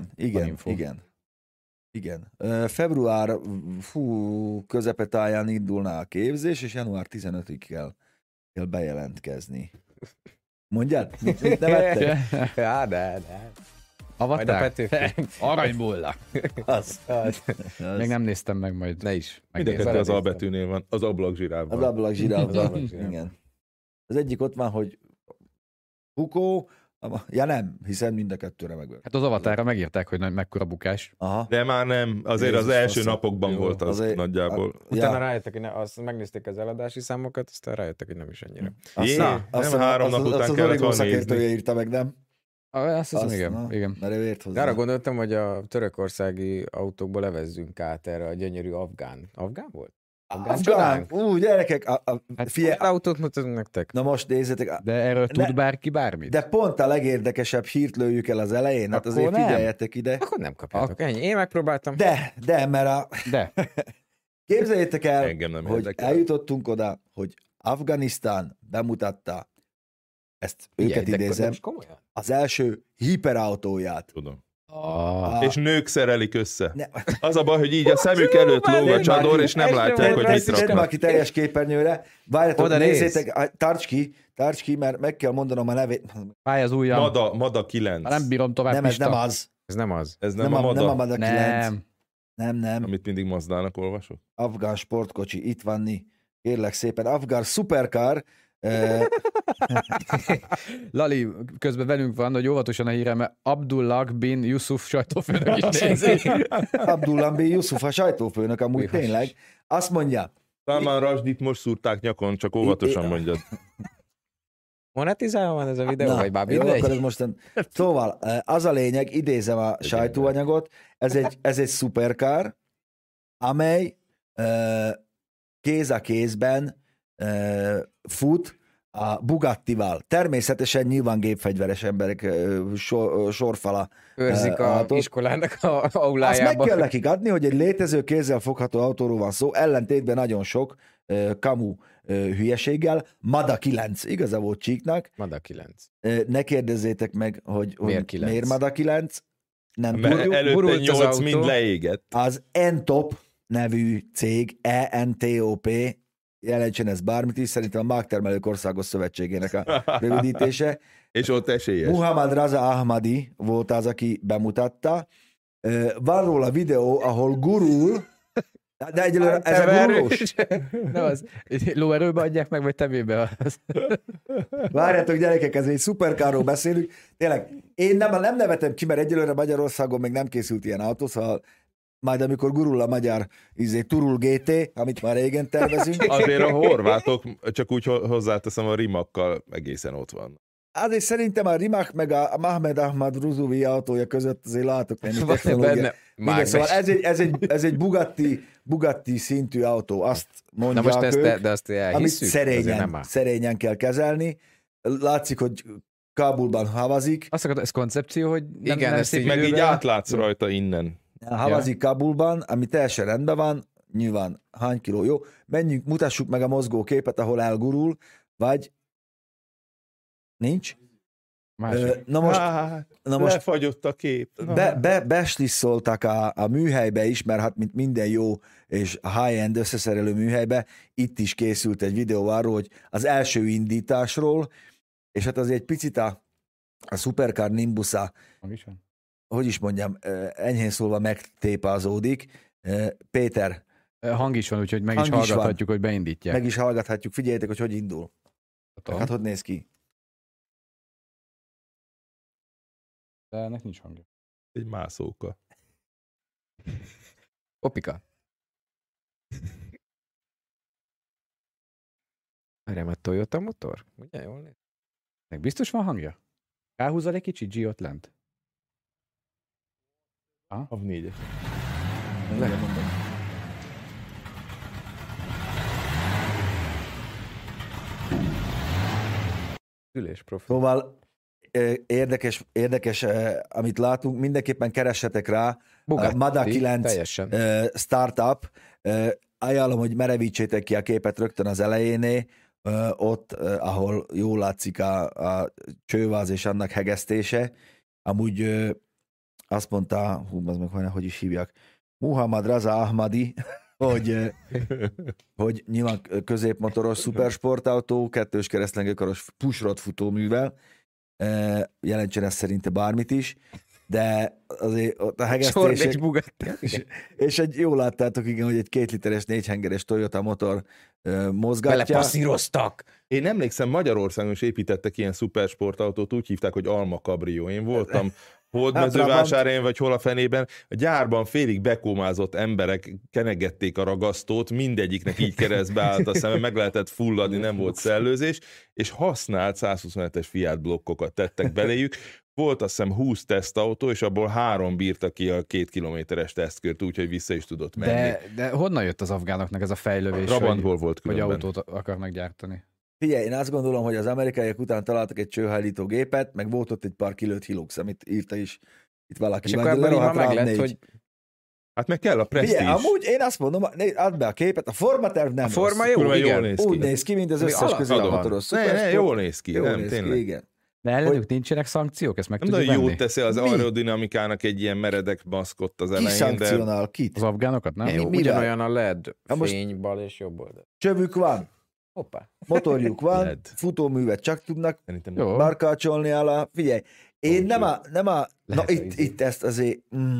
Igen. Február közepetáján indulná a képzés, és január 15-ig kell bejelentkezni. Mondjad? Mit nevettek? Ja, de. Majd a Avatar? Petőfi. Aranybulla. Az. Még nem néztem meg, majd Ne is. Mindenkettő az A betűnél van, az ablakzsirában. Az ablakzsirában. Az ablakzsirában. Igen. Az egyik ott van, hogy Bukó, ja nem, hiszen mind a kettőre megvan. Hát az Avatarra megírták, hogy mekkora bukás. Aha. De már nem, azért Jézus, az első faszom. napokban Jó, volt az azért- nagyjából. Utána Ja. rájöttek, hogy azt megnézték az eladási számokat, aztán rájöttek, hogy nem is annyira. Azt Nem azt 3 nap után az kellett Origo volna szakértője nézni. írta meg, nem? Azt hiszem, igen. na, Igen. Mert ő ért De hozzá. arra gondoltam, hogy a törökországi autókból levezzünk át erre a gyönyörű afgán. Afgán volt? Afgán, csodánk? gyerekek, Hát figyelj, autót mutatunk nektek. na most nézzétek, De erről tud bárki bármit? de pont a legérdekesebb hírt lőjük el az elején, hát Akkor azért nem. figyeljetek ide. Akkor nem kapjátok. Ennyi. Én megpróbáltam. De, mert De. képzeljétek el, Engem nem hogy érdekel. eljutottunk oda, hogy Afganisztán bemutatta, ezt őket Figyelj, de idézem, most komolyan? az első hiperautóját. Tudom. Ah. És nők szerelik össze. Ne, Az a baj, hogy így a szemük előtt lóg a csador, és nem látják, hogy mit tedd már raknak. ki teljes képernyőre, várjatok, Oda nézz. nézzétek, tarts ki, mert meg kell mondanom a nevét. Fáj az ujjam. Mada 9. Nem bírom tovább, Nem, ez Pista. nem az. Ez nem az. Ez Nem, nem a nem a Mada, Mada 9. Nem. Nem. amit mindig Mazdának olvasok. Afgán sportkocsi, itt van, kérlek szépen. Afgán supercar, Lali közben velünk van, hogy óvatosan a hírem, mert Abdullah bin Yusuf sajtófőnök is nézi. Abdullah bin Yusuf a sajtófőnök, amúgy Hűhös. tényleg. Azt mondja, Salman Rushdit most szúrták nyakon, csak óvatosan mondjad. Monetizálva van ez a videó, vagy bár jó, akkor ez mindegy? most... Szóval, az a lényeg, idézem a sajtóanyagot, ez egy szuperkár, amely kéz a kézben fut a Bugattival. Természetesen nyilván gépfegyveres emberek sorfala. Őrzik a autót. iskolának a Azt meg aulájában. kell nekik adni, hogy egy létező kézzel fogható autóról van szó, ellentétben nagyon sok kamu hülyeséggel. Mada 9, igaza volt Csíknak. Mada 9. Ne kérdezzétek meg, hogy Miért 9? miért Mada 9. Nem Mert tudjuk. előtte gurult az 8 autó. mind leégett. Az Entop nevű cég, ENTOP, jelentsen ez bármit is, szerintem a Mágtermelők Országos Szövetségének a rövidítése. És ott esélyes. Muhammad Raza Ahmadi volt az, aki bemutatta. Van róla videó, ahol gurul, de egyelőre ez a gurulós. Nem az. Lóerőbe adják meg, vagy tevébe? Várjátok, gyerekek, ez egy szuperkárról beszélünk. Tényleg, én nem nevetem ki, mert egyelőre Magyarországon még nem készült ilyen autó, szóval majd amikor gurul a magyar Turul GT, amit már régen tervezünk. Azért a horvátok, csak úgy hozzáteszem, a rimakkal egészen ott van. Azért szerintem a Rimac meg a Mahmed Ahmad Ruzuvi autója között azért látok némi Van technológia. benne Minden, szóval mágnes. ez egy Bugatti szintű autó, azt Na most mondják ezt, ők, de azt amit elhisszük? Azért nem áll. szerényen kell kezelni. Látszik, hogy Kábulban havazik. Azt akarod, ez koncepció, hogy nem, Igen, nem ezt szép így Meg így időben- átlátsz rajta innen. Havazik Kábulban, ami teljesen rendben van, nyilván hány kiló jó. Menjünk, mutassuk meg a mozgóképet, ahol elgurul, vagy nincs. Másik. Na most Lefagyott a kép. beslisszoltak a műhelybe is, mert hát mint minden jó és high-end összeszerelő műhelybe, itt is készült egy videó arról, hogy az első indításról, és hát azért egy picit a Supercar Nimbus-a, Hol is van? hogy is mondjam, enyhén szólva megtépázódik. Péter, Hang is van, úgyhogy meg is Hang is hallgathatjuk, hogy beindítják. meg is hallgathatjuk, figyeljétek, hogy indul. Hát hogy néz ki? De ennek nincs hangja. Egy mászóka. Opika. Erre a Toyota motor? Ugye jól néz? Meg biztos van hangja? Ráhúzzal egy kicsit G-ot lent. A 4-es. Ülés profi. Szóval érdekes, amit látunk, mindenképpen keressetek rá. Bugatti, Mada 9 teljesen. startup, ajánlom, hogy merevítsétek ki a képet rögtön az elejénél, ott, ahol jól látszik a csőváz és annak hegesztése. Amúgy azt mondta, hogy is hívják, Muhammad Raza Ahmadi, hogy nyilván középmotoros szupersportautó, 2-s keresztlengőkaros pushrod futóművel, jelentsen ez szerinte bármit is, de azért a hegesztések... és egy jól láttátok, igen, hogy egy 2 literes 4 hengeres Toyota motor mozgatja. Belepasszíroztak! Én emlékszem, Magyarországon is építettek ilyen szupersportautót, úgy hívták, hogy Alma Cabrio. Én voltam Hódmezővásárhelyen, vagy hol a fenében, a gyárban félig bekómázott emberek kenegették a ragasztót, mindegyiknek így keresztbe állt a szeme, meg lehetett fulladni, nem volt szellőzés, és használt 127-es Fiat blokkokat tettek beléjük. Volt azt hiszem 20 tesztautó, és abból 3 bírta ki a 2 kilométeres tesztkört, úgyhogy vissza is tudott menni. De honnan jött az afgánoknak ez a fejlődés, Brabantból volt különben. hogy autót akarnak gyártani? Figyelj, én azt gondolom, hogy az amerikaiak után találtak egy csőhajlító gépet, meg volt ott egy pár kilőtt Hilux, amit írta is itt valaki. És akkor ebből már meg lett, hogy... Hát meg kell a presztízs. Figyelj, amúgy én azt mondom, add be a képet, a formaterv nem a forma rossz. jó, igen. Néz ki. Úgy néz ki, mint az összes középmotoros szupersport. Jól néz ki, Jól nem, néz tényleg. ki, igen. De ellenük nincsenek szankciók, ezt meg Nem tudjuk nagyon venni? jót teszi az aerodinamikának egy ilyen meredek maszkott az Ki elején, de... szankcionál kit? Az afgánokat, nem? Jó, mivel? ugyanolyan a LED most- fény, bal és jobb oldal. Csövük van, Hoppá. motorjuk van, LED. futóművet csak tudnak Szerintem Jó. markácsolni alá. Figyelj, én nem a na Lehet, hogy itt ezt azért...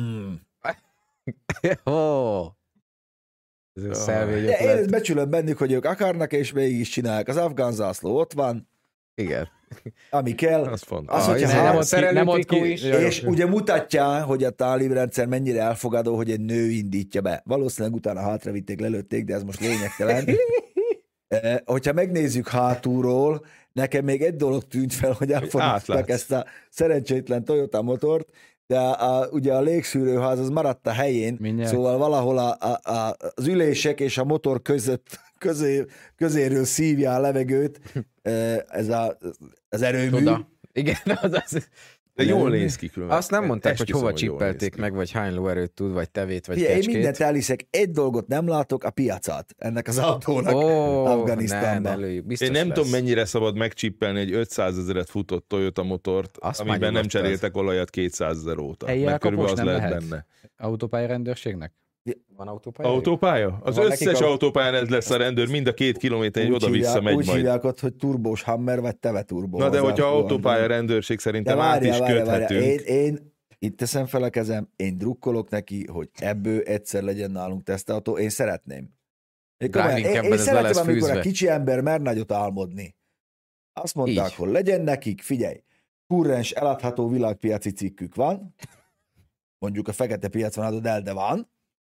Ó. Ez a szelvény De én ezt ötlet. becsülöm bennük, hogy ők akarnak, és végig is csinálják. Az afgán zászló ott van, Igen. ami kell. az fontos. Az, hogyha nem hát- ott szerelőtrikó is. és ugye mutatja, hogy a tálib rendszer mennyire elfogadó, hogy egy nő indítja be. Valószínűleg utána hátravitték, lelőtték, de ez most lényegtelen. Hogyha megnézzük hátulról, nekem még egy dolog tűnt fel, hogy elfoglalták átlátsz. ezt a szerencsétlen Toyota motort, de ugye a légszűrőház az maradt a helyén, Mindjárt. szóval valahol az ülések és a motor közéről szívja a levegőt ez az erőmű. Oda. Igen, az. De jól néz ki különben. Azt nem mondták, hogy Esküszöm, hova jól csippelték néz ki. meg, vagy hány lóerőt tud, vagy tevét, vagy Figyelj, én kecskét. mindent elhiszek, egy dolgot nem látok, a piacát ennek az autónak Ó, Afganisztánban. ne lőjük, biztos Én nem lesz. tudom, mennyire szabad megcsippelni egy 500 000-et futott Toyota motort, Azt már amiben nem nyugodtan. cseréltek olajat 200 000 óta. Helyi Mert körülbelül az elkapós nem lehet lehet? benne. Autópálya rendőrségnek? Van autópálya? Autópálya? Az Van összes nekik autópályán ez lesz a rendőr, mind a 2 kilométeren Úgy oda-vissza hívják- megy úgy majd. hívják ott, hogy turbós Hammer, vagy teve turbó. Na de az hogyha a- autópálya rendőrség De szerintem át is köthetünk. Én itt teszem fel a kezem, én drukkolok neki, hogy ebből egyszer legyen nálunk tesztautó, én szeretném. Én, Driving én, campben én ez le lesz szeretem, amikor fűzve. a kicsi ember mer nagyot álmodni. Azt mondták, Így. hogy legyen nekik, figyelj, kurrens, eladható világpiaci cikkük van, mondjuk a fekete piacon adod el, de van,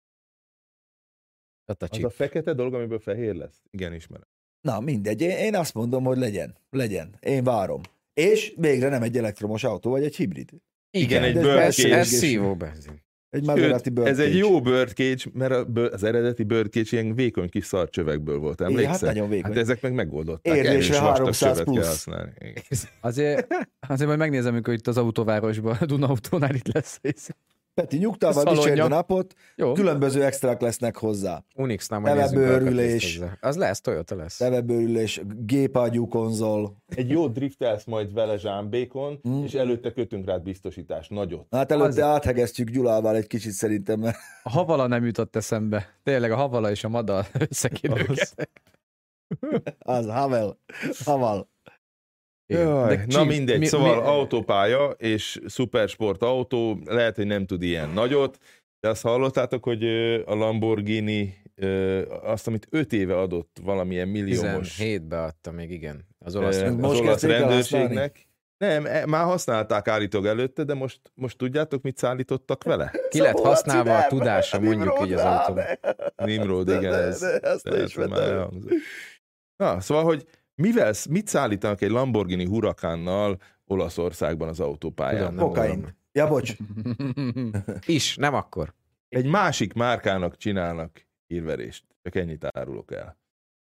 Ott a Az chip. a fekete dolog, amiből fehér lesz? Igen, ismerem. na mindegy, én azt mondom, hogy legyen, én várom. És végre nem egy elektromos autó, vagy egy hibrid. Igen, egy de bird Ez, cage. ez szívó benzin. Egy Maserati Sőt, Bird ez egy Cage. jó birdcage, mert az eredeti birdcage ilyen vékony kis szarcsövekből volt, Hát emlékszel? nagyon vékony. Hát ezek meg megoldották. Érzésre Erős vastag 300 csövet kell plusz. használni. Igen. Azért majd megnézem, amikor itt az autóvárosban, a Duna autónál itt lesz. Peti, nyugtával Szalonja. kísérd a napot, Jó. különböző extrák lesznek hozzá. Unix-nál majd Tele nézzük be a bőrülés. hozzá. Az lesz, Toyota lesz. Levebőrülés, gépagyú konzol. Egy jó driftelsz majd vele zsámbékon, Mm. és előtte kötünk rád biztosítást, nagyot. Hát előtte áthegeztjük Gyulával egy kicsit szerintem, mert A havala nem jutott eszembe. Tényleg a havala és a madal összekérdők. az Haval. Jaj, na mindegy, szóval mi- autópálya és szupersport autó, lehet, hogy nem tud ilyen nagyot, de azt hallottátok, hogy a Lamborghini azt, amit 5 éve adott valamilyen milliómos 17-be adta még, igen. Az olasz az Most olasz kezdték el rendőrségnek. Nem, már használták állítólag előtte, de most tudjátok, mit szállítottak vele? Ki lett használva a tudása, mondjuk így az autó. Nimrod, igen, ez már elhangzott. Na, szóval, hogy mit szállítanak egy Lamborghini Hurakánnal Olaszországban az autópályán? Tudom, nem Kokain. tudom. Ja, bocs. Is, nem akkor. Egy másik márkának csinálnak hírverést. Csak ennyit árulok el.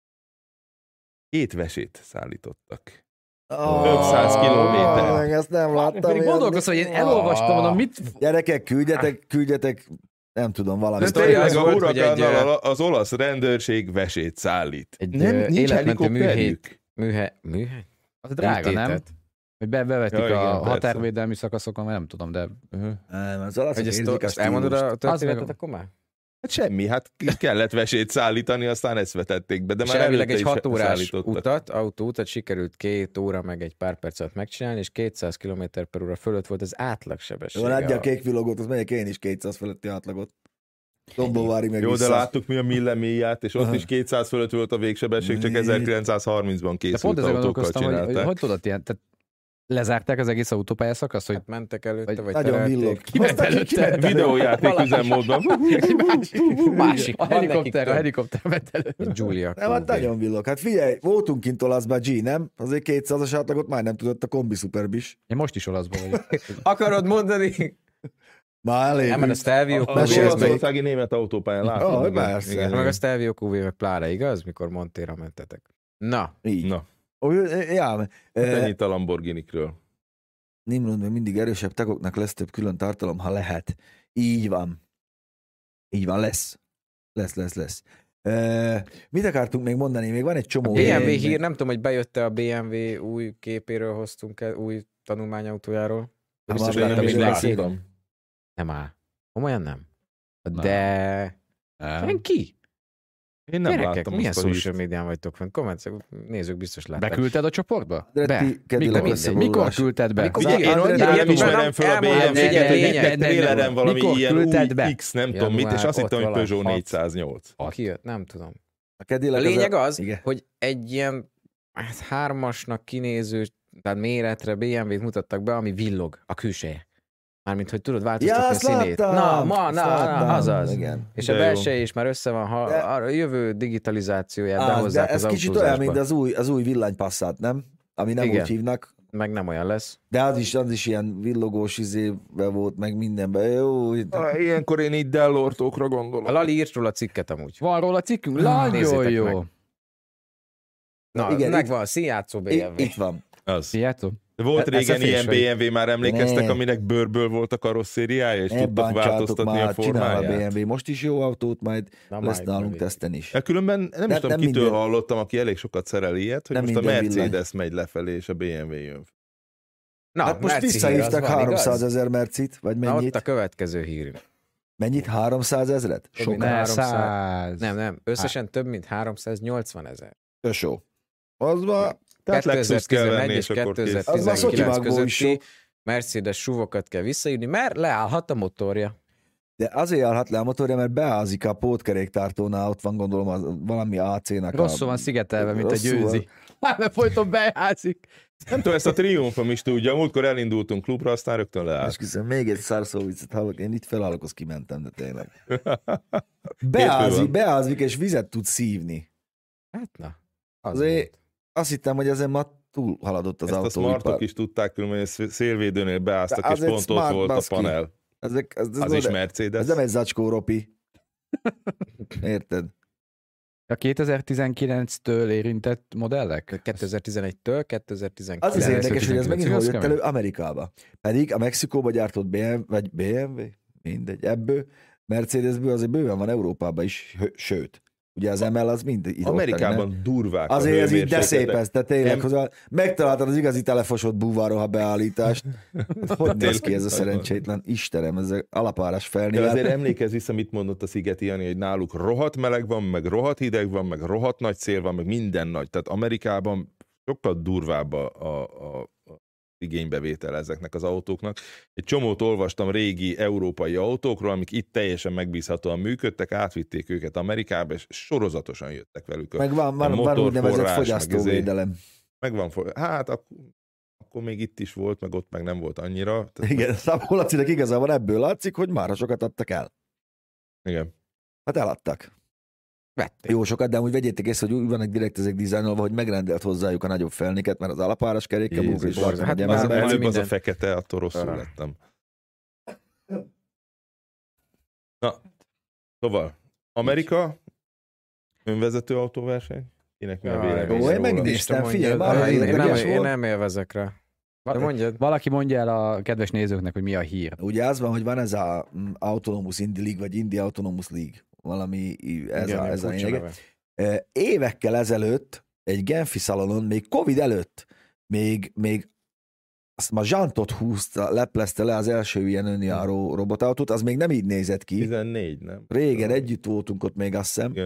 2 vesét szállítottak. 500 kilométer. Ezt nem láttam. Pedig gondolkozom, hogy én elolvastam, mondom, mit... Gyerekek, küldjetek nem tudom, valami. De sztori tényleg az a volt, hogy huragannal az olasz rendőrség vesét szállít. Egy Nincs életmentő helikopterjük. műhely? Az drága, nem? Műtétet. Hogy bevetik Ja, igen, a persze. határvédelmi szakaszokon, vagy nem tudom, de... Nem, az olaszok Hogy érzik ezt elmondod a történetet, meg- akkor már? Hát semmi, hát kellett vesét szállítani, aztán ezt vetették be, de És már elvileg előtte egy is 6 órás szállítottak. autóutat sikerült 2 óra meg egy pár perc alatt megcsinálni, és 200 km/h fölött volt az átlagsebesség. Jó, adja a kék villogót, az megyek én is 200 feletti átlagot. Dombóvári meg Jó, de vissza. láttuk mi a millemíját, és ott Aha. is 200 fölött volt a végsebesség, csak 1930-ban De készült pont ezzel autókkal gondolkoztam, hogy csinálták. hogy tudod ilyen, tehát lezárták az egész autópálya szakaszt, hogy Hát mentek előtte, vagy Nagyon terelték. villog. Kiment előtte? Videójáték üzemmódban. Másik, a van nekik helikopter ment előtte. több. Giulia Nem, hát Couvé. nagyon villog. Hát figyelj, voltunk kint olaszban, G, nem? Azért 200-as átlagot már nem tudott a kombi szuperb is. Én most is olaszban vagyok. Akarod mondani? Már elég. Nem, mert a Stelvio Az Couvé, az meg, olaszországi német autópályán láttam. Ah, igen. persze. Igen. meg a Stelvio Couvé, meg pláne, igaz? Mikor Montéra mentetek. Na, Így. Na, Ja, ennyit a Lamborghinikről. Nimrod még mindig erősebb tagoknak lesz több külön tartalom, ha lehet. Így van. Így van, lesz. Lesz. Mit akartunk még mondani? Még van egy csomó. BMW hír, nem tudom, hogy bejött-e a BMW új képéről, hoztunk el, új tanulmányautójáról. De biztos már láttam nem is mindenki. láttam. Nem áll. Komolyan nem. Nem. De... Senki? Én nem Gyerekek, láttam milyen azt a hírt. social médián vagytok fenn? Nézők biztos látták. Beküldted a csoportba? Mikor küldted be? Amikor- Figyelj, én André, annyira nem nem ismerem föl a elmondom, BMW-t, figyelj, hogy lényeg, nektek tréleren valami mikor ilyen küldted új be? X, nem tudom mit, és Január, azt hittem, hogy ott Peugeot valahogy 408. Kijött, nem tudom. A Cadillac A lényeg az, igen. hogy egy ilyen hármasnak kinéző, tehát méretre BMW-t mutattak be, ami villog a külseje. Mármint, hogy tudod változtatni Ja, a azt színét. láttam! Na, azaz. Igen. És De a jó. belseje is már össze van, ha De- a jövő digitalizációját De behozzák ez az kicsit autózásba. olyan, mint az új villanypasszát, nem? Ami nem Igen. úgy hívnak. Meg nem olyan lesz. De az is ilyen villogós izébe volt, meg mindenben. Jó, Ilyenkor én így Dellortókra gondolom. A Lali írt róla cikket amúgy. Van róla cikkünk? Nagyon Nézzétek jó. meg. Na, igen, megvan a színjátszó BMW. itt van. Az. Fiatok? De volt régen SFS ilyen vagy? BMW, már emlékeztek, Ne. aminek bőrből volt a karosszériája, és Ne tudtak bántsátok változtatni a már, csinál a formáját. BMW. Most is jó autót, majd Na, lesz majd nálunk meg teszten is. Ja, különben nem is tudom, nem kitől minden. hallottam, aki elég sokat szerel ilyet, hogy Nem most a minden Mercedes megy lefelé, és a BMW jön. Na, Hát most Merci hír, visszahívtak az van, 300 igaz? 000 mercit, vagy Na, ott mennyit? a következő hírünk. Mennyit? 300 000? Több Sok. mint Ne, 300. 100. Nem, összesen több mint 380 000. Tesó. Az ma Tehát Lexus kell 2011 venni, és és akkor kész. Az már 2019 Szotyimákból is közötti sok. Mercedes SUV-okat kell visszaírni, mert leállhat a motorja. De azért állhat le a motorja, mert beázik a pótkeréktartónál, ott van gondolom valami AC-nak. Rosszul van szigetelve, mint egy Rosszul győzi. Hát, mert folyton beházik. Nem tudom, ezt a triumfom is tudja. Múltkor elindultunk klubra, aztán rögtön leállt. Esküszöm, még egy szárszó viccet hallok, én itt felállok, az kimentem, de tényleg. Hétfő van. Beázik, és vizet tud szívni. Hát na, az Azért volt. azt hittem, hogy ezen már túl haladott az Ezt a autó. smartok is tudták, különben hogy szélvédőnél beáztak, De és az egy pont ott smart volt a baszki. panel. Az is Mercedes. Ez nem egy zacskó, Ropi. Érted? A 2019-től érintett modellek? 2011-től 2019. Az is érdekes, hogy ez 19, megint hol az jött kemény. elő Amerikába. Pedig a Mexikóba gyártott BMW, mindegy, ebből, Mercedesből azért bőven van Európában is, sőt. Ugye az ML az mind ide Amerikában durvák azért a ez így de szép hőmérsékletek. ez, te tényleg, Nem. hozzá, megtaláltad az igazi telefosod búvároha beállítást. Hogy néz ki ez a Tényleg. szerencsétlen? Istenem, ez alapárás De felnél. azért emlékezz vissza, mit mondott a Szigeti Jani, hogy náluk rohadt meleg van, meg rohadt hideg van, meg rohadt nagy szél van, meg minden nagy. Tehát Amerikában sokkal durvább a igénybevétel ezeknek az autóknak. Egy csomót olvastam régi európai autókról, amik itt teljesen megbízhatóan működtek, átvitték őket Amerikába, és sorozatosan jöttek velük. Meg van motorforrás, úgynevezett meg fogyasztóvédelem. Megvan, hát akkor még itt is volt, meg ott meg nem volt annyira. Tehát, Igen, Szabó Lacinak igazából ebből látszik, hogy mára sokat adtak el. igen. Hát eladtak. Vették. Jó sokat, de amúgy vegyétek észre, hogy úgy vannak direkt ezek dizájnolva, hogy megrendelt hozzájuk a nagyobb felniket, mert az alapáras kerékkel Jézus. búgr és Hát tartom, már hogy az Előbb az minden- a fekete, attól rosszul Arra. lettem. Na, szóval, Amerika, önvezető autóverseny, kinek mi a Jaj, vélemény? Ó, én megnéztem, figyelj, már én, érdekes én volt. nem élvezek rá. Valaki mondja el a kedves nézőknek, hogy mi a hír. Ugye az van, hogy van ez a Autonomous Indy League, vagy Indy Autonomous League. Valami ez a lényege. Évekkel ezelőtt egy Genfi szalonon, még Covid előtt, még azt ma zsantot húzta, leplezte le az első ilyen önjáró robotautót, az még nem így nézett ki. 14, nem? Régen együtt voltunk ott még, azt hiszem.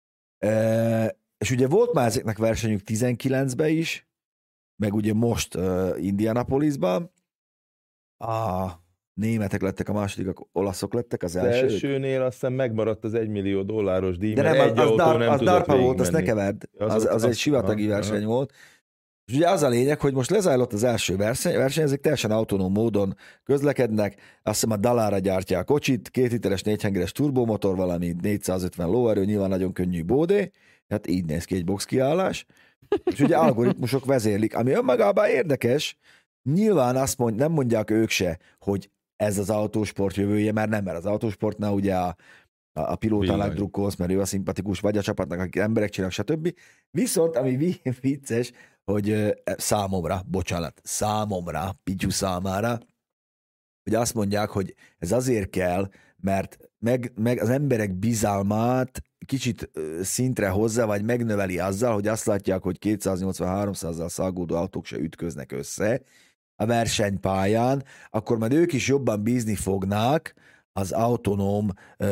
És ugye volt már ezeknek versenyük 19-ben is, meg ugye most Indianapolisban. A németek lettek a másodikak, olaszok lettek az első. Az elsőnél azt hiszem megmaradt az $1 millió díj, de mert nem, egy autó nem az tudott DARPA volt, azt ne végigmenni. keverd. Az egy sivatagi verseny volt. És ugye az a lényeg, hogy most lezajlott az első verseny, ezek teljesen autonóm módon közlekednek, azt hiszem a Dalára gyártják a kocsit, 2 literes 4 hengeres turbomotor, valami 450 lóerő, nyilván nagyon könnyű bódé, hát így néz ki egy box kiállás, és ugye algoritmusok vezérlik, ami önmagában érdekes, nyilván nem mondják ők se, hogy ez az autósport jövője, mert az autósportnál ugye a pilótának drukkolsz, mert ő a szimpatikus, vagy a csapatnak, akik emberek csinálnak, stb. Viszont, ami vicces, hogy számomra, Pityú számára, hogy azt mondják, hogy ez azért kell, mert meg az emberek bizalmát kicsit szintre hozza, vagy megnöveli azzal, hogy azt látják, hogy 280-300-zal szágódó autók se ütköznek össze a versenypályán, akkor majd ők is jobban bízni fognák az autonóm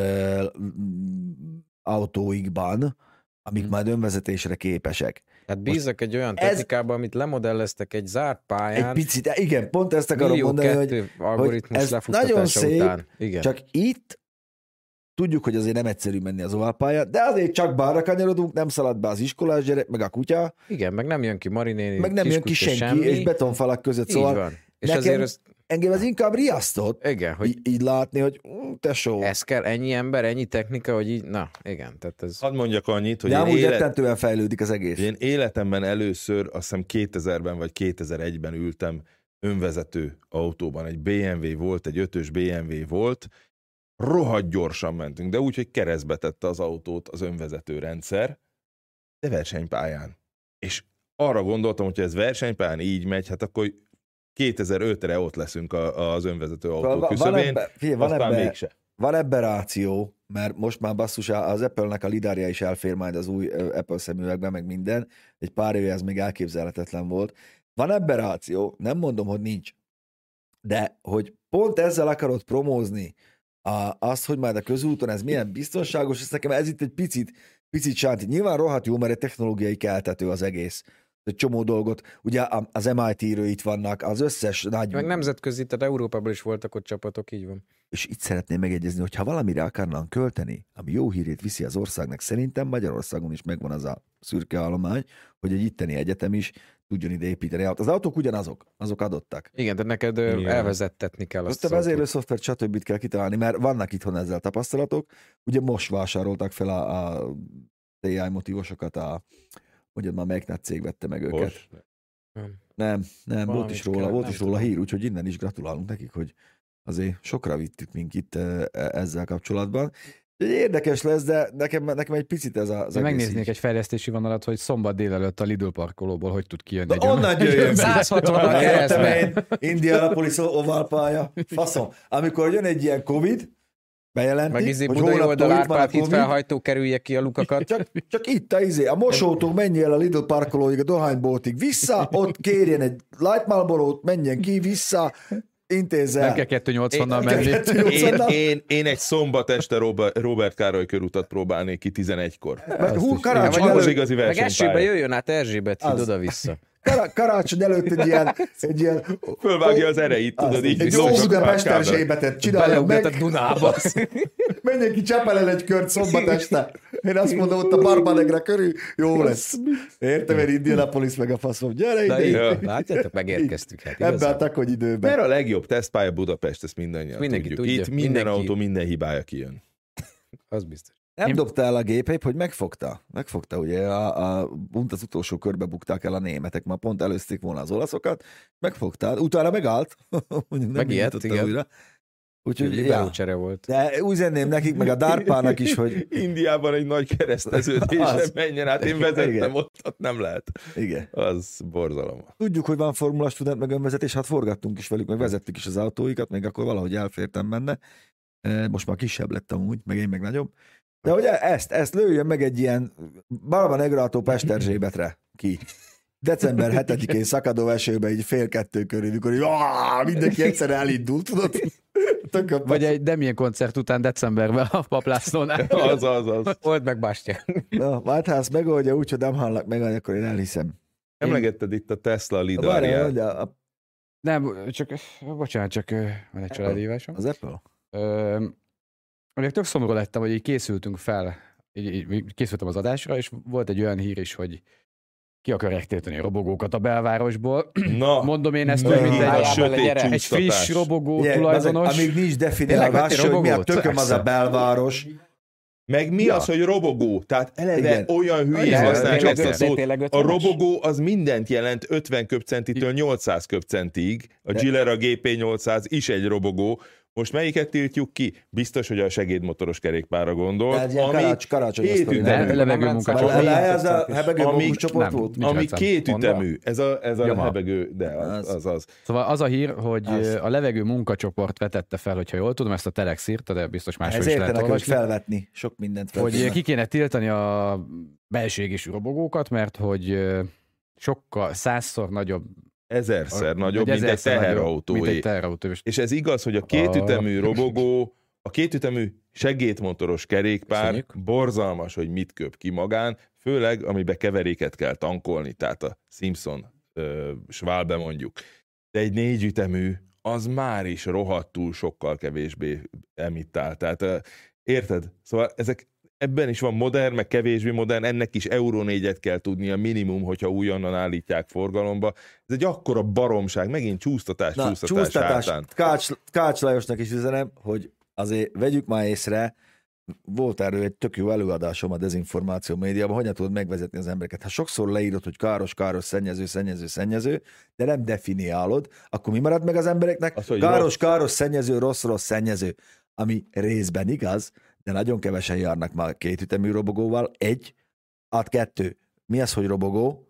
autóikban, amik majd önvezetésre képesek. Hát bízok egy olyan technikában, amit lemodelleztek egy zárt pályán. Egy picit, igen, pont ezt akarom mondani, hogy algoritmus ez lefuttatása nagyon szép, után. Igen. Csak itt tudjuk, hogy azért nem egyszerű menni az oválpályán, de azért csak balra kanyarodunk, nem szalad be az iskolás gyerek, meg a kutya. Igen, meg nem jön ki Marinéni, meg nem jön ki senki, semmi. És betonfalak között, szóval így van. És nekem, engem ez inkább riasztott, igen, hogy így látni, hogy tesó. Ez kell, ennyi ember, ennyi technika, hogy így, na, igen, tehát ez... Hadd mondjak annyit, hogy de amúgy rettentően fejlődik az egész. Én életemben először, azt hiszem 2000-ben vagy 2001-ben ültem önvezető autóban, egy BMW volt, egy 5-ös BMW volt, rohadt gyorsan mentünk, de úgy, hogy keresztbe tette az autót az önvezető rendszer, de versenypályán. És arra gondoltam, hogy ha ez versenypályán így megy, hát akkor 2005-re ott leszünk az önvezető autó küszöbén, aztán mégse. Van ebben ráció, mert most már basszus, az Apple-nek a lidárja is elfér majd az új Apple szemüvegben, meg minden. Egy pár éve ez még elképzelhetetlen volt. Van ebben ráció, nem mondom, hogy nincs. De hogy pont ezzel akarod promózni azt, hogy majd a közúton ez milyen biztonságos, és nekem ez itt egy picit sánti. Nyilván rohadt jó, mert egy technológiai keltető az egész. Egy csomó dolgot. Ugye az MIT-ről itt vannak, az összes nagy... Meg nemzetközi, tehát Európában is voltak ott csapatok, így van. És itt szeretném megegyezni, hogy ha valamire akarnánk költeni, ami jó hírét viszi az országnak, szerintem Magyarországon is megvan az a szürke állomány, hogy egy itteni egyetem is tudjon ide építeni. Az autók ugyanazok, azok adottak. Igen, de neked elvezettetni kell azt. Azt a vezérlő szoftvert, stb. Kell kitalálni, mert vannak itthon ezzel tapasztalatok. Ugye most vásárolták fel a TI motívosokat, hogy már melyik nagy cég vette meg őket. Most? Nem, volt is róla hír, úgyhogy innen is gratulálunk nekik, hogy azért sokra vittük minket ezzel kapcsolatban. Érdekes lesz, de nekem egy picit ez az egész megnéznék így. egy fejlesztési vonalat, hogy szombat délelőtt a Lidl parkolóból hogy tud kijönni egy onnan jöjjön. 160 keresztbe. Indianapolis ovalpálya. Faszom. Amikor jön egy ilyen Covid, bejelenti, meg hogy Budai hónaptól oldal itt van a Árpád híd Covid, felhajtó kerülje ki a lukakat. csak itt a mosótól menjél a Lidl parkolóig, a dohányboltig vissza, ott kérjen egy Light Marlboro-t, menjen ki, vissza, intézzel. Nem kell 280-nal menni. Én egy szombat este Robert Károly körútat próbálnék ki 11-kor. Karácsony Az előtt, igazi Meg esőbe versenypálya. jöjjön át Erzsébet híd oda-vissza. karácsony előtt egy ilyen Fölvágja az erejét, tudod így. egy jó Budapest Erzsébetet csinálja meg. a Dunába. Menjen ki Csepelen egy kört szombat este. Én azt mondom, ott a Barbanegra körül jó lesz. Értem, én Indianapolis meg a faszom. Gyere Na ide. így, látjátok, megérkeztük. Hát, Ebben a takony időben. Mert a legjobb tesztpálya Budapest, ezt mindannyian Mindenki tudjuk. tudja, Itt minden mindenki. autó, minden hibája kijön. Az biztos. Nem dobta el a gépépp, hogy megfogta. Megfogta, ugye pont az utolsó körbe bukták el a németek, már pont előzték volna az olaszokat, megfogta, utána megállt, mondjuk nem Megijedt, indította igen. újra, Úgyhogy, Liberócsere volt. De üzenném nekik, meg a DARPA-nak is, hogy... Indiában egy nagy kereszteződésen Az. menjen át. Én vezettem, Igen. ott nem lehet. Igen. Az borzalom. Tudjuk, hogy van Formula Student, meg önvezetés, hát forgattunk is velük, meg vezettük is az autóikat, még akkor valahogy elfértem benne. Most már kisebb lett amúgy, meg én meg nagyobb. De hogy ezt lőjön meg egy ilyen Barba Negrától Pesterzsébetre ki. December 7-én szakadó esőben, így 1:30 körül, mikor mindenki egyszer elindult, tudod? Vagy egy Demien koncert után decemberben a Paplászlónál. Az. Old meg Bastian. Na, Whitehouse megoldja úgy, hogy nem hallak meg, akkor én elhiszem. Emlegetted itt a Tesla Várjál, lidarját. Nem, csak van egy családívásom. Az Apple? Még tök szomorú lettem, hogy így készültünk fel, így készültem az adásra, és volt egy olyan hír is, hogy ki akarják tiltani a robogókat a belvárosból. Na, Mondom én ezt, hogy mint a egy sötét friss csúsztatás. robogó Igen, tulajdonos. amíg nincs Tényleg definiálva, vettél hogy mi a robogót? tököm az a Persze. belváros. Meg mi az, hogy robogó? Tehát eleve Igen. olyan hülyén De használják tényleg ezt a szót. tényleg A 50-es? robogó az mindent jelent 50 köbcentitől 800 köbcentig. A Gilera GP800 is egy robogó. Most melyiket tiltjuk ki? Biztos, hogy a segédmotoros kerékpárra gondol. Tehát ilyen karácsonyos két sztori, ütemű. nem? Levegő munkacsoport. Ez a hebegő Amíg- mókuscsoport nem. volt? Nincs Ami rajtam. két Honda? ütemű. Ez a Yamaha. hebegő, de az. Szóval az a hír, hogy Az. a levegő munkacsoport vetette fel, hogyha jól tudom, ezt a Telex írta, de biztos máshol Ez is lehet értenek, hogy olvasni, felvetni. Sok mindent hogy felvetni. ki kéne tiltani a belső égésű robogókat, mert hogy sokkal 100-szor nagyobb, Ezerszer nagyobb, vagy mint egy 1000-szer nagyobb, teherautóé. mint egy teherautó. És ez igaz, hogy a kétütemű robogó, a kétütemű segédmotoros kerékpár Köszönjük. borzalmas, hogy mit köp ki magán, főleg amiben keveréket kell tankolni, tehát a Simpson Schwalbe mondjuk. De egy négyütemű, az már is rohadtul sokkal kevésbé emittál. Tehát érted? Szóval ebben is van modern, meg kevésbé modern, ennek is Euro 4-et kell tudnia minimum, hogyha újonnan állítják forgalomba. Ez egy akkora baromság, megint csúsztatás hátán. Kács Lajosnak is üzenem, hogy azért vegyük már észre, volt erről egy tök jó előadásom a dezinformáció médiában, hogyan tudod megvezetni az embereket. Ha sokszor leírod, hogy káros, szennyező, de nem definiálod, akkor mi marad meg az embereknek? Az, hogy Káros, szennyező, rossz, szennyező. Ami részben igaz, de nagyon kevesen járnak már kétütemű robogóval. 2. Mi az, hogy robogó?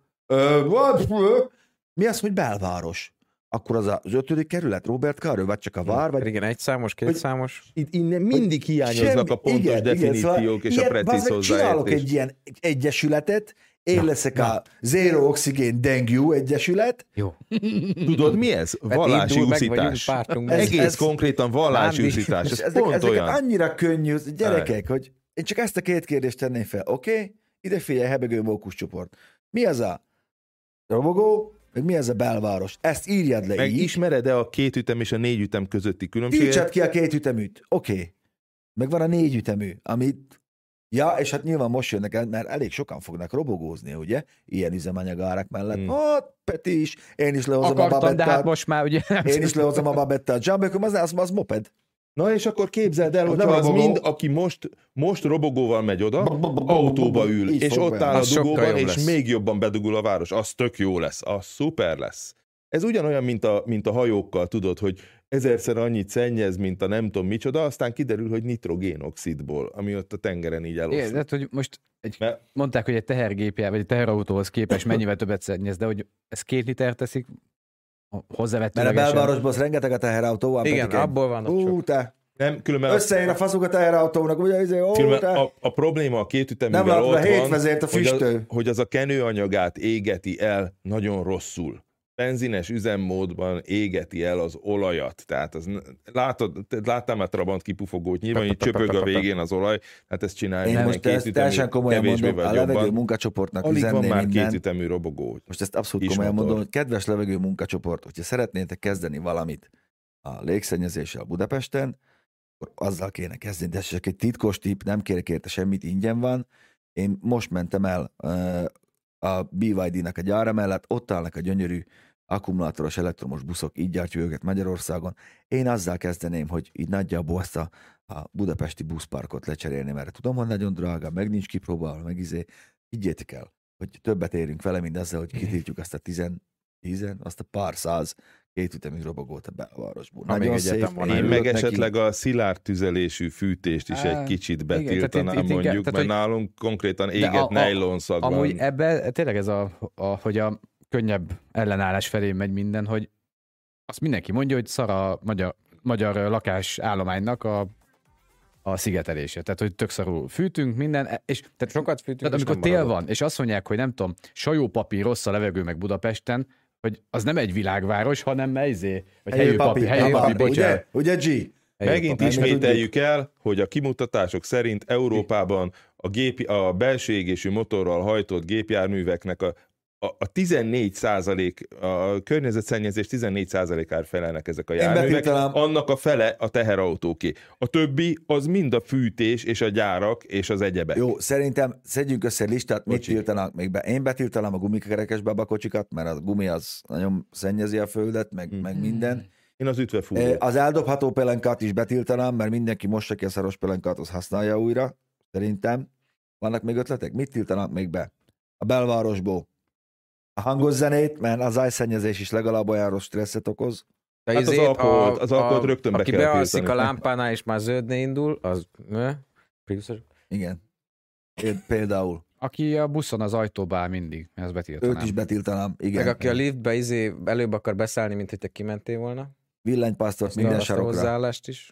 Mi az, hogy belváros? Akkor az 5. kerület, Robert Károly, vagy csak a vár, vagy... Igen, egyszámos, kétszámos. Itt innen mindig hiányoznak a pontos definíciók és a precíz Csinálok hozzáértés. egy ilyen egyesületet, én leszek a Zero Oxygen Dengue egyesület. Jó. Tudod mi ez? Vallási Indul, meg vagyunk úszítás. pártunkban. Egész konkrétan vallási Nándi. úszítás. És Ez pont ezeket olyan. annyira könnyű, gyerekek, hogy én csak ezt a két kérdést tenném fel. Oké? Ide figyelj, hebegő mókuscsoport. Mi az a robogó, meg mi az a belváros? Ezt írjad le Meg így. ismered-e a kétütem és a négyütem közötti különbséget? Tiltsad ki a kétüteműt. Oké. Meg van a négyütemű, amit... Ja, és hát nyilván most jönnek el, mert elég sokan fognak robogózni, ugye? Ilyen üzemanyagárak mellett. Hát, Peti is. Én is lehozom a Akartam, de hát babettát. most már ugye... Én is lehozom a babettát. Jumbököm, az moped. Na és akkor képzeld el, Az hogy nem az robogó. mind, aki most robogóval megy oda, autóba ül, Így és fog ott be. áll a Az sokkal dugóban, jobb és lesz. még jobban bedugul a város. Az tök jó lesz, az szuper lesz. Ez ugyanolyan, mint a hajókkal, tudod, hogy 1000-szer annyit szennyez, mint a nem tudom micsoda, aztán kiderül, hogy nitrogénoxidból, ami ott a tengeren így Igen, eloszlik. tehát, hogy most Mert- mondták, hogy egy tehergépjel, vagy egy teherautóhoz képest mennyivel többet szennyez, de hogy ez 2 liter teszik, Mert a hozzávetőlegesen. belvárosban az rengeteg a teherautó van. Igen, Petikém. abból vannak sok. Te. Nem, különben Összeér a faszuk a teherautónak, ugye? különben Te. a probléma a Nem kétüteművel látod a ott van, hétvezért a hogy füstő. hogy az a kenőanyagát égeti el nagyon rosszul. Benzines üzemmódban égeti el az olajat. Tehát láttál már Trabant kipufogót, nyilván így csöpög a végén az olaj, hát ezt csinálni Én minden most ezt kétütemű, teljesen komolyan kevésbé mondom, a vagy levegő jobban. munkacsoportnak Alig van üzenném már innen. kétütemű robogó. Most ezt abszolút Kis komolyan motor. mondom, hogy kedves levegő munkacsoport, hogyha szeretnétek kezdeni valamit a légszennyezéssel Budapesten, akkor azzal kéne kezdeni, de ez csak egy titkos tipp, nem kérek érte semmit, ingyen van. Én most mentem el a BYD-nak a gyára mellett, ott állnak a gyönyörű akkumulátoros elektromos buszok, így gyártjuk őket Magyarországon. Én azzal kezdeném, hogy így nagyjából azt a budapesti buszparkot lecserélni, mert tudom, hogy nagyon drága, meg nincs kipróbálva, meg higgyétek el, hogy többet érünk vele, mint azzal, hogy kitiltjuk azt a 10, azt a pár száz kétütemű robogót a belvárosból. Ha még Nagyon szép. egyetem van, Én örülök meg neki. esetleg a szilárd tüzelésű fűtést is egy kicsit igen, tehát betiltanám, itt mondjuk, tehát, mert hogy- nálunk konkrétan égett nejlonszag van. Amúgy ebben tényleg ez hogy a könnyebb ellenállás felé megy minden, hogy azt mindenki mondja, hogy szar a magyar lakásállománynak a szigetelése. Tehát, hogy tök szarul fűtünk minden, és Tehát sokat fűtünk, tehát és amikor nem tél maradok. van, és azt mondják, hogy nem tudom, sajópapír, rossz a levegő meg Budapesten, hogy az nem egy világváros, hanem vagy helyőpapír, bocsánat. Ugye G? Megint Meg ismételjük el, hogy a kimutatások szerint Európában a belső égésű motorral hajtott gépjárműveknek a 14%, a környezetszennyezés 14%-ára felelnek ezek a járművek, betiltanám. annak a fele a teherautóké. A többi az mind a fűtés és a gyárak és az egyebek. Jó, szerintem szedjünk össze egy listát, mit Bocsi. tiltanak még be. Én betiltanám a gumikerekes babakocsikat, mert a gumi az nagyon szennyezi a földet, meg minden. Én az ütvefúrót. Az eldobható pelenkát is betiltanám, mert mindenki mossa ki a szaros pelenkát, az használja újra, szerintem. Vannak még ötletek? Mit tiltanak még be? A belvárosból. A hangos zenét, mert az zajszennyezés is legalább olyan rossz stresszet okoz. De Hát az izét, alkoholt rögtön be aki kell bealszik tiltani. a lámpánál, és már zöldné indul, az... Priuszos? Igen. Például. Aki a buszon az ajtóba áll mindig, ezt betiltanám. Őt is betiltanám. Igen. Meg aki a liftbe előbb akar beszállni, mint hogy te kimentél volna. Villanypásztort Azt minden azt a sarokra. hozzáállást is.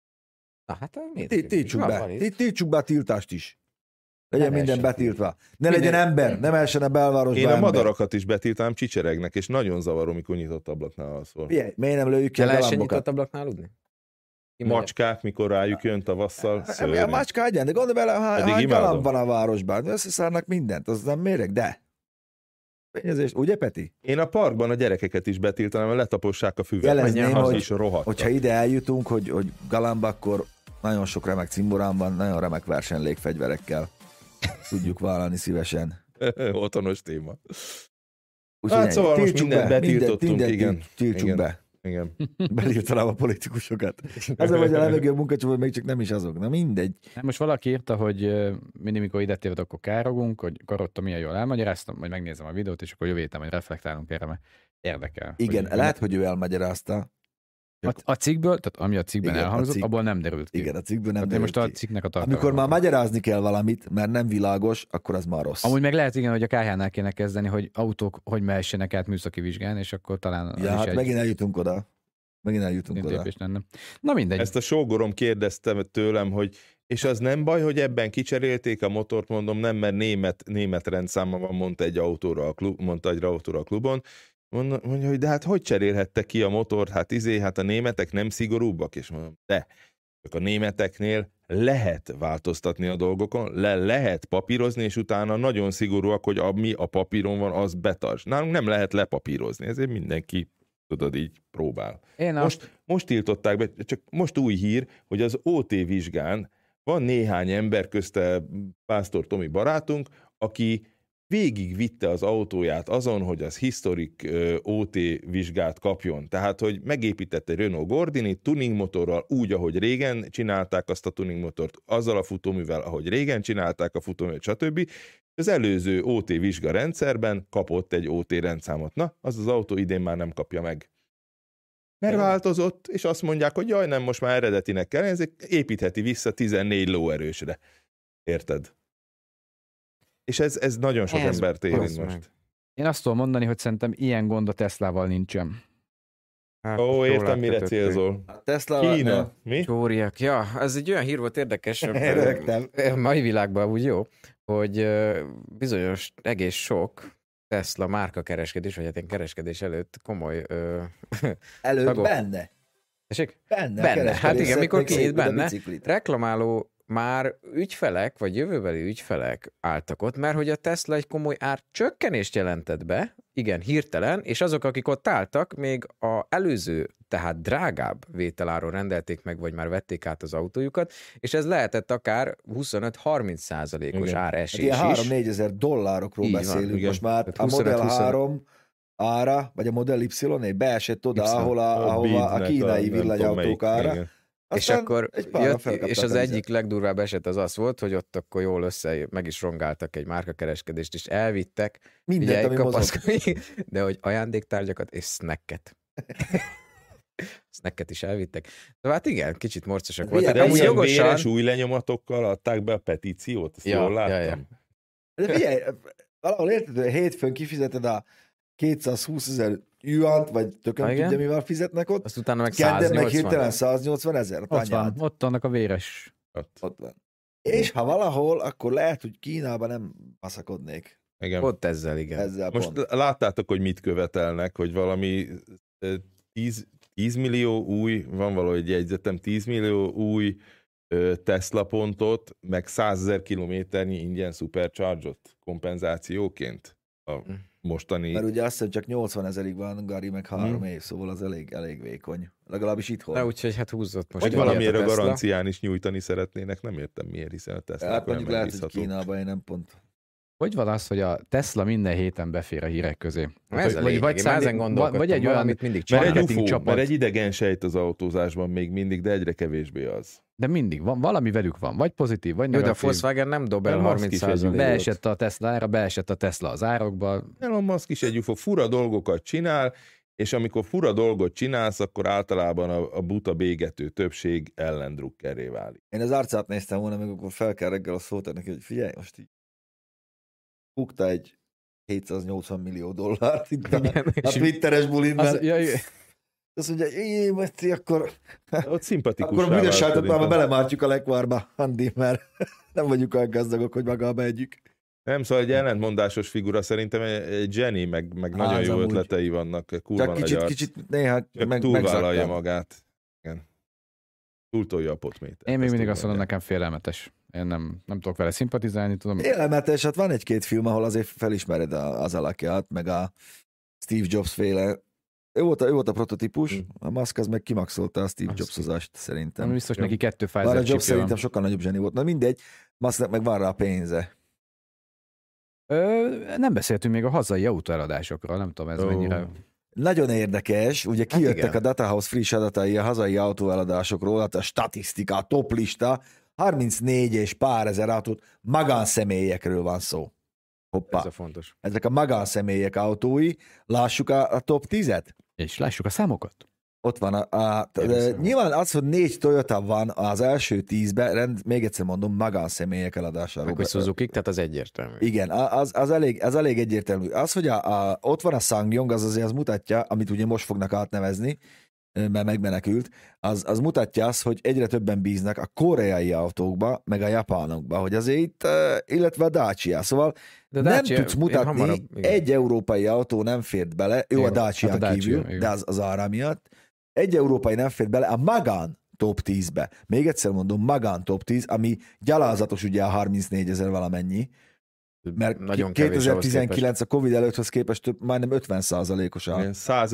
Na hát miért? Tiltsuk Van be. itt. Tiltsuk be a tiltást is. Legyen Nem minden essen. betiltva. Ne legyen ember, nem essen a belvárosba Én a ember. madarakat is betiltám, csicseregnek, és nagyon zavaró, mikor nyitott ablaknál alszol. Figyelj, miért nem lőjük ki Te a lehessen galambokat? nyitott ablaknál aludni? Kimegy. Macskák, mikor rájuk jön tavasszal, A szörnyű. macska egyen, de gondolj bele, Pedig hány imádom. galamb van a városban. Összeszárnak mindent, az nem méreg, de. Fényezés, ugye Peti? Én a parkban a gyerekeket is betiltanám, mert letapossák a füvet. Jelezném, Az hogy- is rohadt. Hogyha ide eljutunk, hogy galamb, akkor nagyon sok remek cimborám van, nagyon remek versenylégfegyverekkel tudjuk vállalni szívesen. Otthonos téma. Úgyhogy Hát szóval most tiltsuk mindent be, betiltottunk, mindent igen. Tiltsuk Igen. be. Igen. Betiltanám a politikusokat. Azért, hogy a levegő munkacsoport még csak nem is azok. Na mindegy. Most valaki írta, hogy mindig, mikor ide téved, akkor károgunk, hogy Karotta milyen jól elmagyaráztam, majd megnézem a videót, és akkor jövő héten majd reflektálunk erre, mert érdekel. Igen, hogy, lehet, hogy ő elmagyarázta. a cikkből, tehát ami a cikkben Igen, a elhangzott, cikk. abból nem derült ki. Igen, a cikkből nem Hát én derült most a ki. cikknek a tartalma. Amikor már magyarázni kell valamit, mert nem világos, akkor az már rossz. Amúgy meg lehet, igen, hogy a KH-nál kéne kezdeni, hogy autók hogy mehessenek át műszaki vizsgán, és akkor talán az Ja, is hát egy megint eljutunk oda. Megint eljutunk oda. lépés lenne. Na mindegy. Ezt a sógorom kérdezte tőlem, hogy és az nem baj, hogy ebben kicserélték a motort, mondom, nem, mert német rendszáma van, mondta egy autóra a klubon. Mondja, hogy de hát hogy cserélhette ki a motort? Hát a németek nem szigorúbbak, és mondom, de csak a németeknél lehet változtatni a dolgokon, lehet papírozni, és utána nagyon szigorúak, hogy ami a papíron van, az betarts. Nálunk nem lehet lepapírozni, ezért mindenki, tudod, így próbál. Most tiltották be, csak most új hír, hogy az OT vizsgán van néhány ember, közte Pásztor Tomi barátunk, aki végigvitte az autóját azon, hogy az historic OT vizsgát kapjon. Tehát, hogy megépített egy Renault Gordini tuning motorral úgy, ahogy régen csinálták azt a tuning motort, azzal a futóművel, ahogy régen csinálták a futóművet, stb. Az előző OT vizsga rendszerben kapott egy OT rendszámot. Na, az autó idén már nem kapja meg. Mert változott, és azt mondják, hogy jaj, nem, most már eredetinek kell, ezért építheti vissza 14 lóerősre. Érted? És ez nagyon sok embert érint most. Én azt tudom mondani, hogy szerintem ilyen gond a Teslával nincsen. Hát, Ó, jól értem, mire átkötötték. célzol. A Tesla... Kína. Mi? Csóriak. Ja, ez egy olyan hír volt érdekes. Rögtem. A mai világban úgy jó, hogy bizonyos egész sok Tesla márkakereskedés, vagy hát én kereskedés előtt komoly... Előtt tagok. benne. Tessék? Benne. Benne. Hát igen, mikor Még kinyit szépen a benne, biciklit. reklamáló már ügyfelek, vagy jövőbeli ügyfelek álltak ott, mert hogy a Tesla egy komoly árcsökkenést jelentett be, igen, hirtelen, és azok, akik ott álltak, még a előző, tehát drágább vételáron rendelték meg, vagy már vették át az autójukat, és ez lehetett akár 25-30%-os Igen. áresés Hát is. ilyen 3-4 ezer dollárokról Így van, beszélünk. igen. Most már Tehát a Model 25-25. 3 ára, vagy a Model Y beesett oda, Y. ahova a Beatnek kínai nem villanyautók tudom ára. melyik, igen. És Aztán akkor egy párra jött, felkapták és az a vizet. egyik legdurvább eset az volt, hogy ott akkor jól meg is rongáltak egy márkakereskedést, és elvittek, Mindent, figyelj, ami mozog. kapaszkodj, de hogy ajándéktárgyakat és snacket. Snacket is elvittek. Szóval hát igen, kicsit morcosak voltak. De Amúgy ilyen jogosan... véres új lenyomatokkal adták be a petíciót, ezt jól láttam. De figyelj, valahol érted, hogy hétfőn kifizeted a 220 000 yuant, vagy tököm igen? tudja, mivel fizetnek ott. Azt utána meg Kedden meg 180. hirtelen 180 000. Ott van, ott annak a véres. Ott van. És ha valahol, akkor lehet, hogy Kínában nem baszakodnék. Igen. Ott ezzel, igen. Ezzel Most pont. láttátok, hogy mit követelnek, hogy valami 10 millió új, van valahogy jegyzetem, 10 millió új Tesla pontot, meg 100 000 kilométernyi ingyen supercharge-ot kompenzációként a mostani... Mert ugye azt hiszem, csak 80 000-ig van Gari, meg 3 év, szóval az elég vékony. Legalábbis itthon. Na, úgyhogy hát húzott most. Vagy Miért valamiért a Tesla? garancián is nyújtani szeretnének, nem értem miért, hiszen a Tesla Hát mondjuk lehet, hogy Kínában én nem pont. Hogy van az, hogy a Tesla minden héten befér a hírek közé? Ez a lényeg, én ezen gondolkodtam, vagy egy olyan, valamit mindig Mert egy csinálnak. marketing UFO, csapat. mert egy idegen sejt az autózásban még mindig, de egyre kevésbé az. de mindig van, valami velük van, vagy pozitív, vagy Jó, de a negatív. Volkswagen nem dob el De Musk is 30%-ot. Beesett a Tesla ára, beesett a Tesla az árokba. Elon Musk is egy UFO, fura dolgokat csinál, és amikor fura dolgot csinálsz, akkor általában a buta bégető többség ellendrukkerré válik. Én az arcát néztem volna, meg akkor fel kell reggel, azt szóltak neki, hogy figyelj, most így bukta egy 780 millió dollárt itt a Twitteres bulin, mert azt mondja, jé, Mesti, akkor Ott szimpatikus. a büdös sátot már belemártjuk a lekvárba, Andi, mert nem vagyunk olyan gazdagok, hogy magába együk. Nem, szóval egy ellentmondásos figura, szerintem egy zseni, meg nagyon jó amúgy. ötletei vannak, kurva Csak nagy arc. kicsit néha Csak túlvállalja magát. Igen. Túltolja a potmétert. Én még mindig Ezt azt mondom, nekem félelmetes. Én nem tudok vele szimpatizálni, tudom. Élelmetes, hát van egy-két film, ahol azért felismered az alakját, meg a Steve Jobs féle. Ő volt a prototípus, a Musk az meg kimaxolta a Steve Jobs-ozást szerintem. Nem biztos neki 2 Bár a Pfizer Jobs chipje szerintem van. sokkal nagyobb zseni volt. Na mindegy, Musknak meg van rá a pénze. Nem beszéltünk még a hazai autóeladásokról, nem tudom, ez mennyire... Nagyon érdekes, ugye kijöttek igen. a Data House friss adatai a hazai autóeladásokról, hát a statisztika, a top lista, 34 és pár ezer autót, magánszemélyekről van szó. Hoppá. Ez a fontos. Ezek a magánszemélyek autói, lássuk a top 10-et. És lássuk a számokat. Ott van nyilván az, hogy 4 Toyota van az első 10-ben, még egyszer mondom, magánszemélyek eladásáról. Meg hogy Suzuki, tehát az egyértelmű. Igen, az elég egyértelmű. Az, hogy ott van a SsangYong, az azért az mutatja, amit ugye most fognak átnevezni, mert megmenekült, az mutatja azt, hogy egyre többen bíznak a koreai autókba, meg a japánokba, hogy azért itt, illetve a Dacia. Szóval De nem Dacia, tudsz mutatni, én hamarabb, igen. egy európai autó nem fért bele, jó, a Dacia hát a Dacia, kívül, igen. de az ára miatt, egy európai nem fért bele a Magán top 10-be. Még egyszer mondom, Magán top 10, ami gyalázatos ugye a 34 000 valamennyi, mert Nagyon kevés ahhoz 2019 a Covid előtthöz képest majdnem 50%-os Ilyen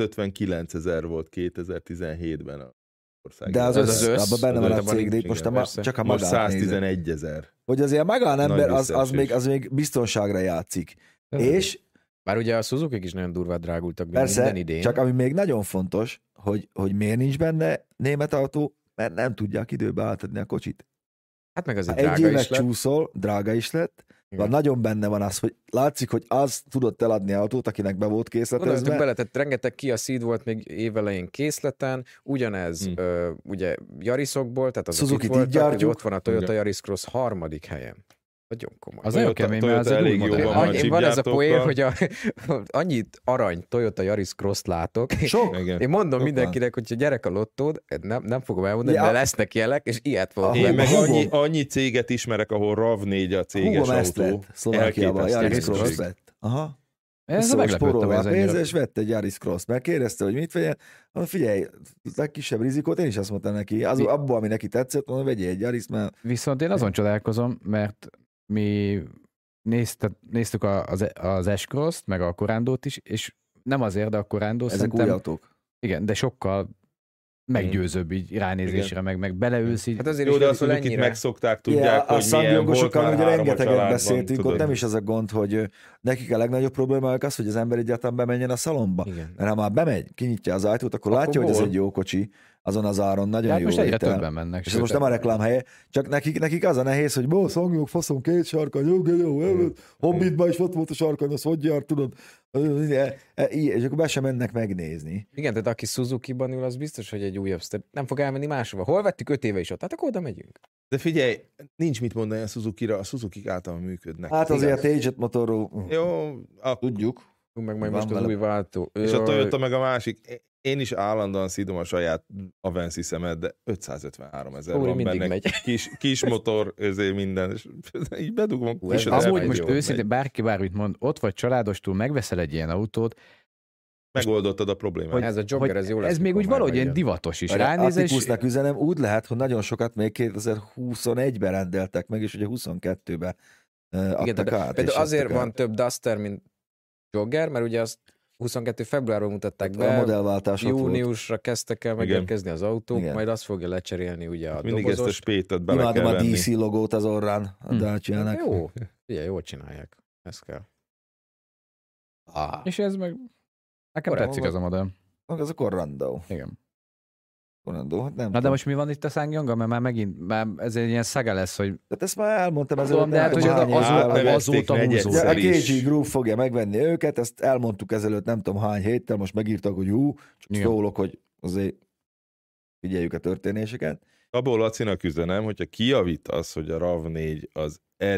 159 000 volt 2017-ben a országban. de az abban benne van a abban cég, de itt igen, most persze. csak a Most Magán nézem. 111 000. Hogy azért a magánember Nagy az visszaesés. még biztonságra játszik. És Bár ugye a Suzuki is nagyon durván drágultak minden persze, idén. csak ami még nagyon fontos, hogy miért nincs benne német autó, mert nem tudják időbe átadni a kocsit. Hát meg azért Egy drága évet is lett. csúszol, drága is lett, Igen. nagyon benne van az, hogy látszik, hogy az tudott eladni autót, akinek be volt Gondoljatok készletezve. bele, tehát rengeteg Kia Ceed volt még évelején készleten, ugyanez ugye Yarisokból, tehát azok Suzukit itt így voltak, hogy gyártjuk. ott van a Toyota Igen. Yaris Cross 3. helyen. Nagyon komoly. Az nagyon Toyota- kemény, mert az Toyota egy új elég modell. jóban van. Annyi, van ez a poén, chipgyártókkal. hogy annyit arany Toyota Yaris Cross látok. Sok. Igen. Én mondom Sok mindenkinek, hogy gyerek a lottód, nem fogom elmondani, Ja. de lesznek jelek, és ilyet fogok Ahol- Én meg Hugom. annyi céget ismerek, ahol RAV4 a céges Húgom ezt autó. lett Szlovákiában, Elképesztő Yaris Cross minőség. lett. Aha. Ez Szóval meglepődtem, spórolva hogy a ez pénz, ennyire... és vett egy Yaris Cross, mert kérdezte, hogy mit vegyen. Mondom, figyelj, legkisebb rizikót, én is azt mondtam neki, abból, ami neki tetszett, mondom, vegyél egy Yaris, mert Viszont én azon csodálkozom, mert mi néztük az S-Cross-t, meg a Corandót is, és nem azért, de a Corandó ezek szerintem, új autók. igen, de sokkal meggyőzőbb így ránézésre, meg beleülsz így. Hát azért Jó, is de a jön föl Suzukit ennyire. megszokták, Igen, tudják, a hogy milyen volt szangjongosokkal már ugye 3 a rengeteget családban, beszéltünk, tudod. ott nem is az a gond, hogy nekik a legnagyobb problémájuk az, hogy az ember egyáltalán bemenjen a szalomba. Igen. Mert ha már bemegy, kinyitja az ajtót, akkor Akkor látja, hogy ez hol? egy jó kocsi, azon az áron, nagyon Hát jó most egyre étel. többen mennek. És ez most nem a reklám helye, csak nekik az a nehéz, hogy szangjuk, faszom, 2 sarkany, jó, Hobbitban is ott volt a sarkany, az hogy jár, tudod? És akkor be sem mennek megnézni. Igen, tehát aki Suzuki-ban ül, az biztos, hogy egy újabb step. Nem fog elmenni máshova. Hol vettük 5 éve is ott? Hát akkor oda megyünk. De figyelj, nincs mit mondani a Suzuki-ra, a Suzuki-k általában működnek. Hát azért a T-Jet motorról Jó, tudjuk. Meg majd Van most az vele. új váltó. és a Toyota meg a másik. Én is állandóan szidom a saját Avensis-emet, de 553 000 Úri van mindig benne. megy. Kis motor, ezért minden, és így bedugom. Hú, és ez az Amúgy megy, most jó, őszintén bárki bármit mond, ott vagy családostul, megveszel egy ilyen autót, megoldottad a problémát. Ez a jogger, ez jó lesz. ez még mikor úgy már valahogy ilyen megjön. divatos is. A Ránézés, Atticusnak üzenem, úgy lehet, hogy nagyon sokat még 2021-ben rendeltek meg, és ugye 22-ben adtak Igen, de át. például és azért adtak van át. több Duster, mint jogger, mert ugye azt 22. februárban mutatták A be, modellváltás ott volt. júniusra kezdtek el megérkezni az autók, Igen. majd azt fogja lecserélni ugye a Mindig ezt a dobozost. spétet bele Imádom kell a venni. DC logót az orrán a Dacia-nek. Jó, ugye, jól csinálják. Ez kell. és ez meg nekem Korábban tetszik volt. ez a modell. Az a Corrado. Igen. Corrado, hát nem Na de tudom. most mi van itt a Sangyonga? Mert már ez egy ilyen szaga lesz, hogy Tehát ezt már elmondtam ezelőtt. tudom, de hát, hogy hány évvel, hogy- Átnevezték azóta negyedszer húzódik. a is. KG Group fogja megvenni őket, ezt elmondtuk ezelőtt nem tudom hány héttel, most megírtak, hogy csak Igen. szólok, hogy azért figyeljük a történéseket. Abból Lacinak üzenem, hogyha kijavítasz, hogy a RAV4 az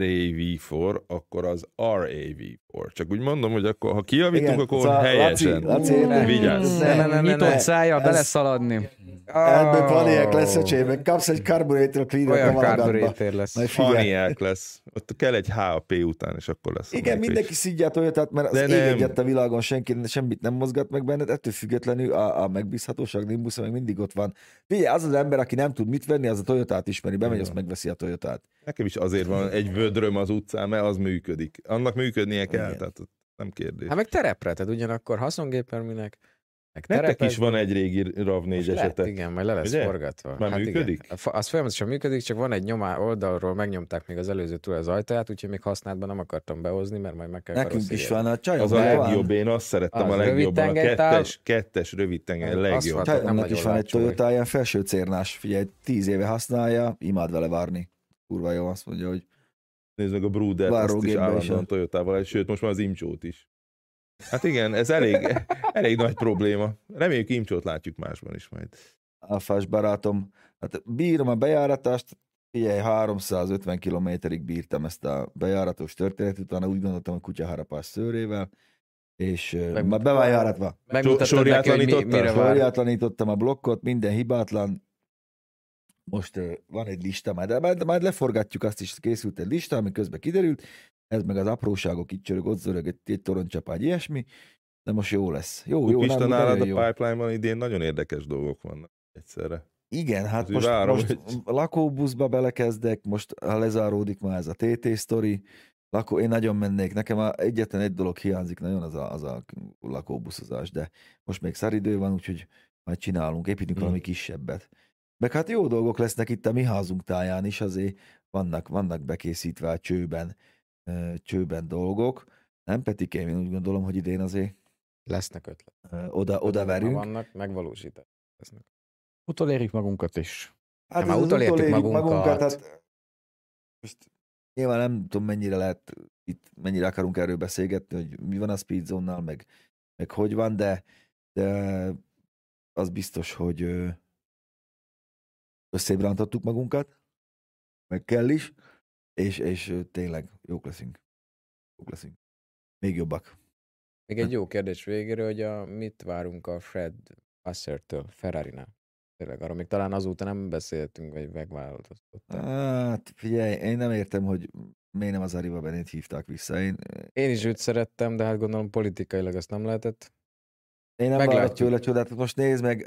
RAV4, akkor az RAV4. Csak úgy mondom, hogy akkor, ha kijavítunk, Igen, akkor szóval helyesen. Laci, Vigyázz. nyitott szájjal Ez- beleszaladni. Ebből paniek lesz, öcsém, meg kapsz egy carburetor cleaner-t a Olyan magadba. carburetor lesz. Majd figyelj. Faniák lesz. Ott kell egy HAP után, és akkor lesz. Igen, mindenki szidja a Toyotát, mert az De ég nem. egyet a világon senki semmit nem mozgat meg benned, ettől függetlenül a megbízhatóság Nimbus meg mindig ott van. Figyelj, az az ember, aki nem tud mit venni, az a Toyotát ismeri, bemegy, azt megveszi a Toyotát. Nekem is azért van egy vödröm az utcán, mert az működik. Annak működnie kell, Igen. tehát nem kérdés. Hát meg terepre, tehát ugyanakkor haszongépen minek, meg Nektek terepes, is van egy régi RAV4 most lehet, esetek. igen, majd le lesz Ugye? forgatva. Már működik? Igen. Az folyamatosan működik, csak van egy nyomá oldalról, megnyomták még az előző túl az ajtaját, úgyhogy még használatban nem akartam behozni, mert majd meg kell Nekünk is karosszérizni. van, a csajok Az a legjobb, én azt szerettem Az a legjobban. A rövid tengelytáv. kettes rövid tengely, a Az legjobb. aszfalt. nem Csajomnak nagyon is van egy látsó, Toyota, ilyen felső cérnás, figyelj, 10 éve használja, imád vele várni. Kurva jó, azt mondja, hogy Nézd meg a Brudert, azt is Várógépbe is állandóan a- Toyotával, sőt most már az Imcsót is. Hát igen, ez elég nagy probléma. Reméljük Imcsót látjuk másban is majd. alfás barátom, hát bírom a bejáratást, figyelj, 350 kilométerig bírtam ezt a bejáratos történetet, utána úgy gondoltam, hogy kutyaharapás szőrével, és már be van járatva. Megmutattad neki, hogy Sorjátlanítottad? mire vár. Sorjátlanítottam a blokkot, minden hibátlan. Most van egy lista, majd leforgatjuk, azt is készült egy lista, ami közben kiderült, ez meg az apróságok, itt csörög, ott zörög, egy toroncsapágy, ilyesmi, de most jó lesz. Jó, Pista, nem, nálad nagyon jó. a pipeline-ban idén nagyon érdekes dolgok vannak egyszerre. Igen, hát Azért várom, most hogy- lakóbuszba belekezdek, most ha lezáródik már ez a TT sztori, én nagyon mennék, nekem egyetlen egy dolog hiányzik nagyon, az a lakóbuszozás, de most még szaridő van, úgyhogy majd csinálunk, építünk valami kisebbet. Meg hát jó dolgok lesznek itt a mi házunk táján is, azért vannak bekészítve a csőben dolgok. Nem, Petikém, én úgy gondolom, hogy idén azért Lesznek ötlet. oda verünk. Vannak, megvalósítani lesznek. Utolérik magunkat is. Hát Már ez az utolértük utolérjük magunkat. Hát most nyilván nem tudom, mennyire lehet itt, mennyire akarunk erről beszélgetni, hogy mi van a Speedzone-nal, meg hogy van, de az biztos, hogy összébrántottuk magunkat, meg kell is, és tényleg jók leszünk. Még jobbak. Még egy jó kérdés végére, hogy mit várunk a Fred Wassertől, Ferrari-nál. Tényleg arról még talán azóta nem beszéltünk, vagy megváltoztattak. Hát figyelj, én nem értem, hogy miért nem az Arriva Benét hívták vissza. Én Én is őt szerettem, de hát gondolom politikailag azt nem lehetett. nem Meglátjuk. várok tőle csodát, most nézd meg,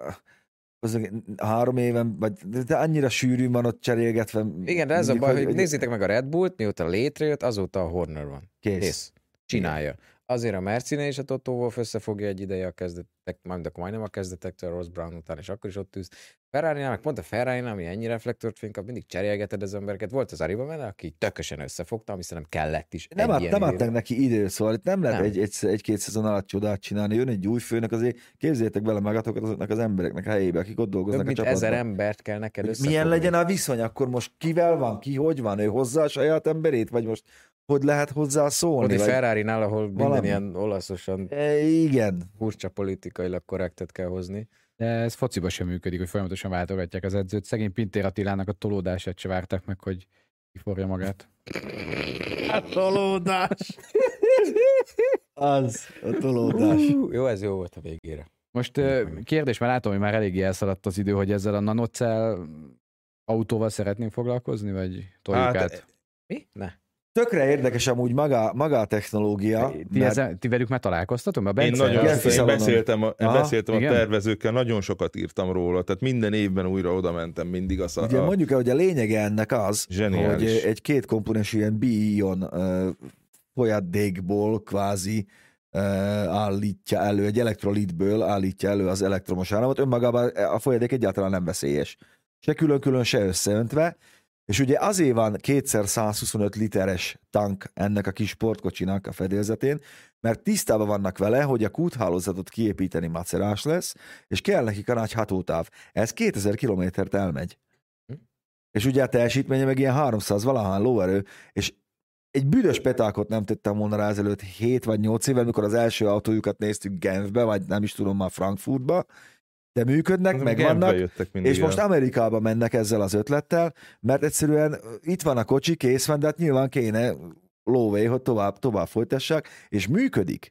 3 éven, de annyira sűrűn van ott cserélgetve. Igen, de ez a mindig, baj, hogy nézzétek meg a Red Bullt, mióta létrejött, azóta a Horner van. Kész. Csinálja. Azért a Mercinél és a Toto Wolff összefogja egy ideje a kezdetek, majdnem a kezdetektől, a Ross Brown után, és akkor is ott tűz. Ferrari-nál, meg pont a Ferrari-nál, ami ennyi reflektort fénykap, mindig cserélgeted az embereket. Volt az Ariba menne, aki tökösen összefogta, ami szerintem kellett is. Nem adtak neki idő, szóval itt nem lehet egy-két szezon alatt csodát csinálni. Jön egy új főnök, azért képzeljétek bele magatokat azoknak az embereknek a helyébe, akik ott dolgoznak több, a mint csapatban. 1000 embert kell neked összefogni. Milyen legyen a viszony, akkor most kivel van, ki hogy van, ő hozzá a saját emberét, vagy most hogy lehet hozzá szólni? Ott Ferrari-nál, ahol valami. minden ilyen olaszosan Igen. furcsa politikailag korrektet kell hozni. De ez fociba sem működik, hogy folyamatosan váltogatják az edzőt. Szegény Pintér Attilának a tolódását se várták meg, hogy kiforja magát. A tolódás. Az, a tolódás. Jó, ez jó volt a végére. Most kérdés, mert látom, hogy már eléggé elszaladt az idő, hogy ezzel a nanocell autóval szeretnénk foglalkozni, vagy toljuk át? Mi? Ne. Tökre érdekes amúgy maga a technológia. Ti velük már találkoztatok? Én beszéltem a Igen? tervezőkkel, nagyon sokat írtam róla, tehát minden évben újra oda mentem mindig a Ugye mondjuk el, hogy a lényege ennek az, zseniális. hogy egy kétkomponensű ilyen bi-ion folyadékból kvázi állítja elő, egy elektrolitből állítja elő az elektromos áramot. Önmagában a folyadék egyáltalán nem veszélyes. Se külön-külön, se összeöntve. És ugye azért van 2x125 literes tank ennek a kis sportkocsinak a fedélzetén, mert tisztában vannak vele, hogy a kúthálózatot kiépíteni macerás lesz, és kell nekik a nagy hatótáv. Ez 2000 kilométert elmegy. És ugye a teljesítménye meg ilyen 300 valahány lóerő, és egy büdös petákot nem tettem volna rá ezelőtt 7 vagy 8 évvel, mikor az első autójukat néztük Genfbe, vagy nem is tudom már Frankfurtba, de működnek, megvannak, és most Amerikába mennek ezzel az ötlettel, mert egyszerűen itt van a kocsi, kész van, de hát nyilván kéne lóvé, hogy tovább folytassák, és működik.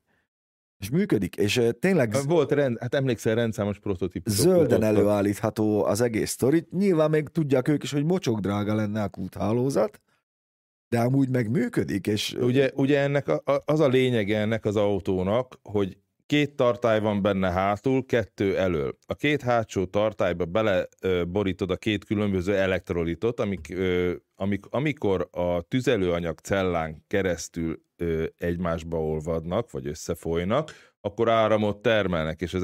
És tényleg... Hát emlékszel, rendszámos prototípusok. Zölden előállítható az egész sztori. Nyilván még tudják ők is, hogy mocsok drága lenne a kúthálózat, de amúgy meg működik, és... Ugye ennek az a lényege ennek az autónak, hogy 2 tartály van benne hátul, 2 elől. A 2 hátsó tartályba beleborítod a 2 különböző elektrolitot, amikor a tüzelőanyag cellán keresztül egymásba olvadnak, vagy összefolynak, akkor áramot termelnek, és az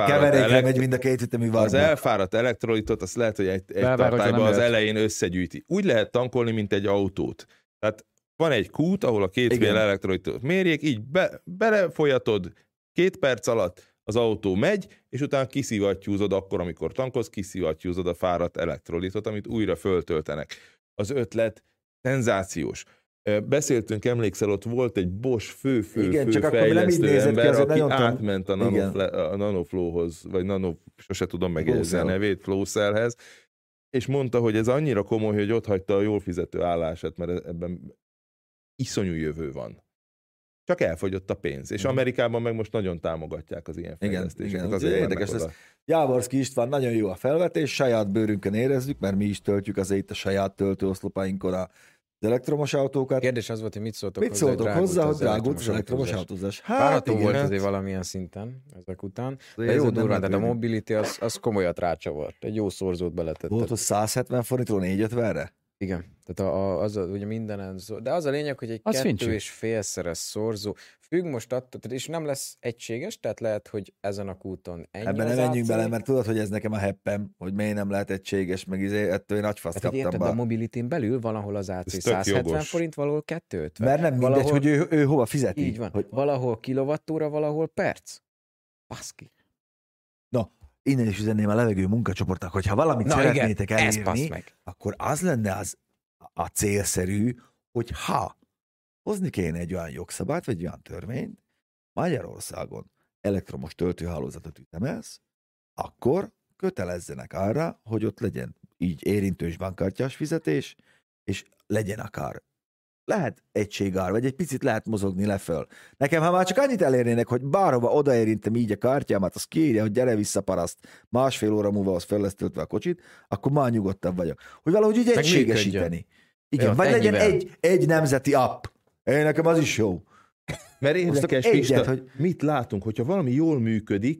elfáradt elektrolitot, azt lehet, hogy egy tartályba az elején összegyűjti. Úgy lehet tankolni, mint egy autót. Tehát van egy kút, ahol a 2 elektrolitot mérjék, így belefolyatod, 2 perc alatt az autó megy, és utána kiszivattyúzod akkor, amikor tankolsz, kiszivattyúzod a fáradt elektrolitot, amit újra föltöltenek. Az ötlet szenzációs. Beszéltünk, emlékszel, ott volt egy Bosch fő fejlesztő ember, aki átment a Nanoflow-hoz, vagy sose tudom megjegyezni a nevét, Flowcellhez, és mondta, hogy ez annyira komoly, hogy ott hagyta a jól fizető állását, mert ebben iszonyú jövő van. Csak elfogyott a pénz. És Amerikában meg most nagyon támogatják az ilyen fejlesztéseket. Igen, érdekes lesz. Jávorszki István, nagyon jó a felvetés, saját bőrünkön érezzük, mert mi is töltjük azért itt a saját töltőoszlopainkon az elektromos autókat. Kérdés az volt, hogy mit szóltok hozzá, hogy drágult az elektromos autózás. Várható volt azért valamilyen szinten ezek után. De ez a durván, tehát a Mobility az komolyat rácsavart. Egy jó szorzót beletett. Volt, hogy 170 forintról 450-re? Igen, tehát ugye mindenen, de az a lényeg, hogy egy 2,5-szeres szorzó, függ most attól, és nem lesz egységes, tehát lehet, hogy ezen a kúton ennyi. Ebben nem menjünk bele, mert tudod, hogy ez nekem a heppem, hogy miért nem lehet egységes, meg ettől én nagy faszt kaptam. Érted, a Mobilityn belül valahol az AC 170 forint, valahol 250. Mert nem mindegy, hogy ő hova fizeti. Így van, hogy valahol kilovattúra, valahol perc. Baszki. No, innen is üzenném a levegő munkacsoportnak, hogy ha valamit szeretnétek elérni, akkor az lenne a célszerű, hogy hozni kéne egy olyan jogszabályt, vagy olyan törvényt, Magyarországon elektromos töltőhálózatot üzemelsz, akkor kötelezzenek arra, hogy ott legyen így érintős bankkártyás fizetés, és legyen akár. Lehet egységár, vagy egy picit lehet mozogni leföl. Nekem, ha már csak annyit elérnének, hogy bárhova odaérintem így a kártyámat, az kiírja, hogy gyere vissza paraszt, 1,5 óra múlva az fel lesz töltve a kocsit, akkor már nyugodtabb vagyok. Hogy valahogy így egységesíteni. Igen, vagy legyen egy nemzeti app. Nekem az is jó. Mert érdekes, Pista, hogy mit látunk, hogyha valami jól működik,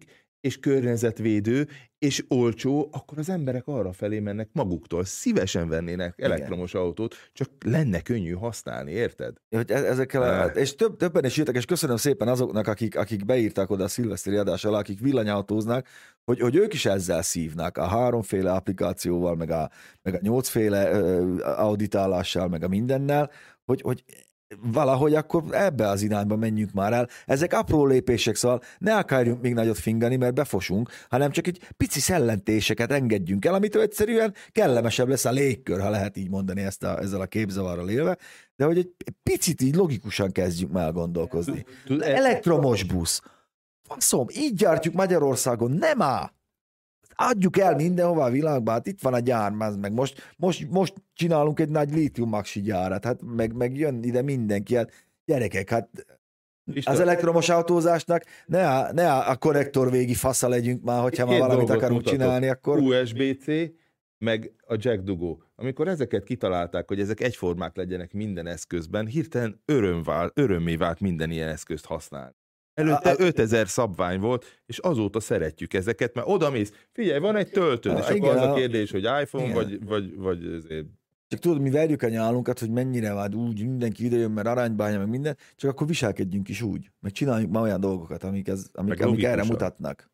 és környezetvédő, és olcsó, akkor az emberek arra felé mennek maguktól. Szívesen vennének elektromos autót, csak lenne könnyű használni, érted? Hogy és többen is írtak, és köszönöm szépen azoknak, akik beírták oda a szilveszteri adás alá, akik villanyautóznak, hogy ők is ezzel szívnak, a 3 applikációval, meg a 8 auditálással, meg a mindennel, hogy valahogy akkor ebbe az irányba menjünk már el. Ezek apró lépések, szóval ne akarjunk még nagyot fingani, mert befosunk, hanem csak egy pici szellentéseket engedjünk el, amitől egyszerűen kellemesebb lesz a légkör, ha lehet így mondani ezzel a képzavarral élve, de hogy egy picit így logikusan kezdjünk már gondolkozni. Elektromos busz. Faszom, így gyártjuk Magyarországon, nem áll! Adjuk el mindenhová a világban, hát itt van a gyár, meg most csinálunk egy nagy lítium-maxi gyárat, hát meg jön ide mindenki, hát gyerekek, hát az elektromos autózásnak ne a konnektor végi fasza legyünk már, hogyha már valamit akarunk csinálni, akkor... USB-C, meg a jack dugó. Amikor ezeket kitalálták, hogy ezek egyformák legyenek minden eszközben, hirtelen örömmé vált minden ilyen eszközt használni. Előtte 5000 szabvány volt, és azóta szeretjük ezeket, mert odamész, figyelj, van egy töltőd, és akkor az a kérdés, hogy iPhone, vagy azért... Csak tudod, mi verjük a nyálunkat, hogy mennyire vád úgy, mindenki idejön, mert aránybánya, meg minden, csak akkor viselkedjünk is úgy, meg csináljuk már olyan dolgokat, amik erre mutatnak.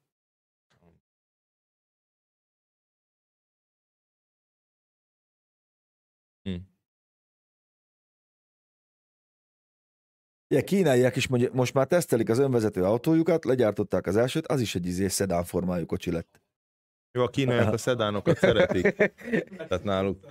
Ugye, kínaiak is most már tesztelik az önvezető autójukat, legyártották az elsőt, az is egy szedán formájú kocsi lett. Jó, a kínaiak a szedánokat szeretik. Tehát náluk...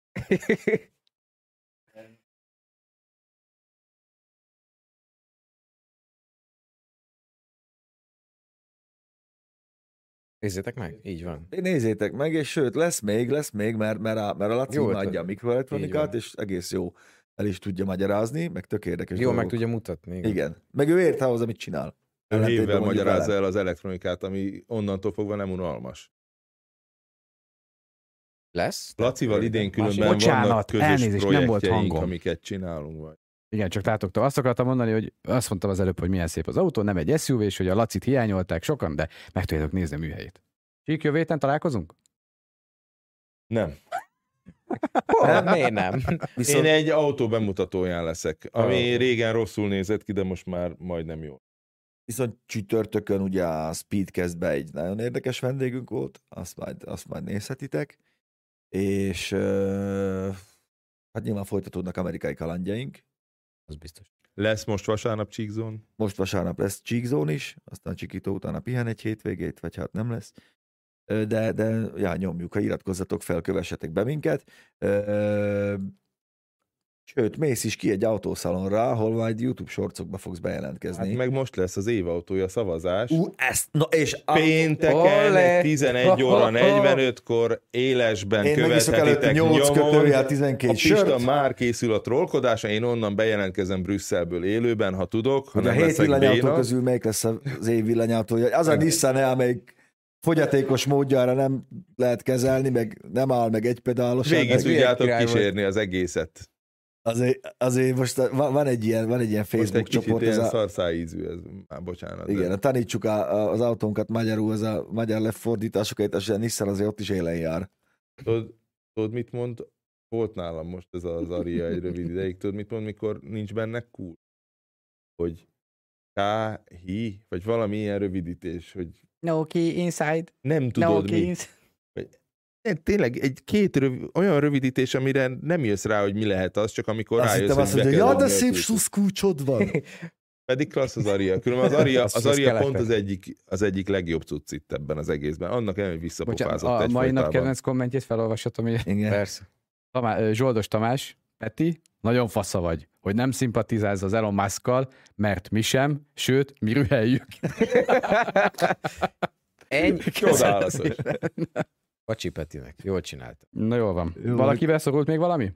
Nézzétek meg, így van. Nézzétek meg, és sőt, lesz még, mert a Laci adja a mikroelektronikát, és egész jó el is tudja magyarázni, meg tök érdekes dolgok. Meg tudja mutatni. Igen. Meg ő ért ahhoz, amit csinál. Ő évvel magyarázza el az elektronikát, ami onnantól fogva nem unalmas. Lesz? Lacival idén különben vannak közös projektjeink, amiket csinálunk. Vagy. Igen, csak látoktam. Azt akartam mondani, hogy azt mondtam az előbb, hogy milyen szép az autó, nem egy SUV, és hogy a Lacit hiányolták sokan, de meg tudjátok nézni a műhelyét. Csík, jövő héten találkozunk? Nem. Miért nem? Én egy autó bemutatóján leszek, ami régen rosszul nézett ki, de most már majdnem jó. Viszont csütörtökön ugye a Speedcastben egy nagyon érdekes vendégünk volt, azt majd nézhetitek, és hát nyilván folytatódnak amerikai kalandjaink. Az biztos. Lesz most vasárnap Cheekzone? Most vasárnap lesz Cheekzone is, aztán Csikító utána pihen egy hétvégét, vagy hát nem lesz. De já, nyomjuk, ha iratkozzatok fel, kövessetek be minket. Sőt, mész is ki egy autószalonra, ahol majd YouTube shortsokba fogsz bejelentkezni. Hát meg most lesz az évautója szavazás. És pénteken 11 óra 45-kor élesben követhetitek nyomon. A Pista már készül a trollkodása, én onnan bejelentkezem Brüsszelből élőben, ha tudok. Ha a 7 villanyautó közül melyik lesz az év villanyautója? Az a Nissan, amelyik fogyatékos módjára nem lehet kezelni, meg nem áll meg egypedálosan. Végig tudjátok kísérni az egészet. Azért most van egy ilyen Facebook csoport. Most egy ilyen szarszájízű, ez már bocsánat. Igen, de tanítsuk az autónkat magyarul, az a magyar lefordításokat, és a Nissan azért ott is élen jár. Tudod, mit mond? Volt nálam most ez az Aria egy rövid ideig. Tudod, mit mond, mikor nincs benne cool? Hogy K-hi, vagy valami ilyen rövidítés, hogy no key inside. Nem tudod mi. Tényleg olyan rövidítés, amire nem jössz rá, hogy mi lehet az, csak amikor rájössz, hogy be kell de szép sluszkúcsod van. Pedig klassz az Aria. Különben az Aria pont az egyik legjobb cucc itt ebben az egészben. Annak nem, hogy visszapofázott a mai nap kedvenc kommentjét felolvashatom. Igen. Persze. Zsoldos Tamás, Peti, nagyon fasza vagy, hogy nem szimpatizálsz az Elon Muskkal, mert mi sem, sőt, mi rüheljük. Ennyi. Csodálatos. Pacsi Petinek. Jól csinálta. Na jól van. Valakivel szorult még valami?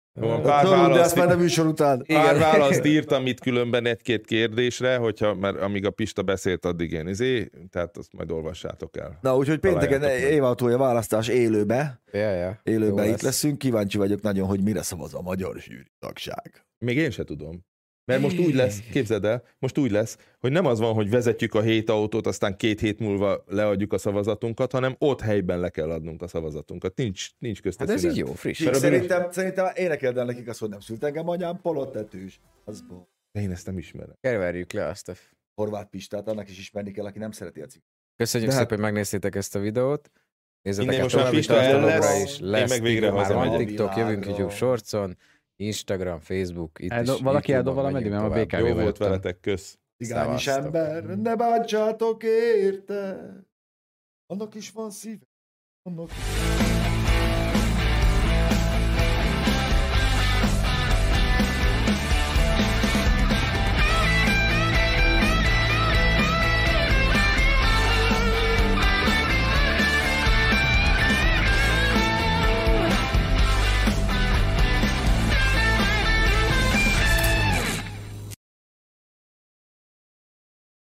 Pár választ írtam itt különben egy-két kérdésre, mert amíg a Pista beszélt, addig én tehát azt majd olvassátok el. Na, úgyhogy pénteken évautója választás élőbe. Élőbe itt leszünk. Kíváncsi vagyok nagyon, hogy mire szavaz a magyar zsűri tagság. Még én se tudom. Mert most úgy lesz, képzeld el, most úgy lesz, hogy nem az van, hogy vezetjük a 7 autót, aztán 2 hét múlva leadjuk a szavazatunkat, hanem ott helyben le kell adnunk a szavazatunkat. Nincs köztes Hát ez szünet. így jó, friss. Szerintem énekeld el nekik azt, hogy nem szült engem anyám, palottetős. Az De én ezt nem ismerem. Keverjük le azt a... Horváth Pistát, annak is ismerni kell, aki nem szereti a cikket. Köszönjük szépen, hogy megnéztétek ezt a videót. Nézzetek Innen el most már további Pista tartalomra lesz, is. én Lesz meg végre már van hazamegyek. TikTok, jövünk Világról. YouTube Shortson, Instagram, Facebook, itt is. Valaki YouTube-on eldobva valameddig, megyünk mert a tovább. BKV Jó volt jöttem. veletek, kösz. Cigányis Szevasztok. ember, ne bántsátok érte, annak is van szíve, annak is.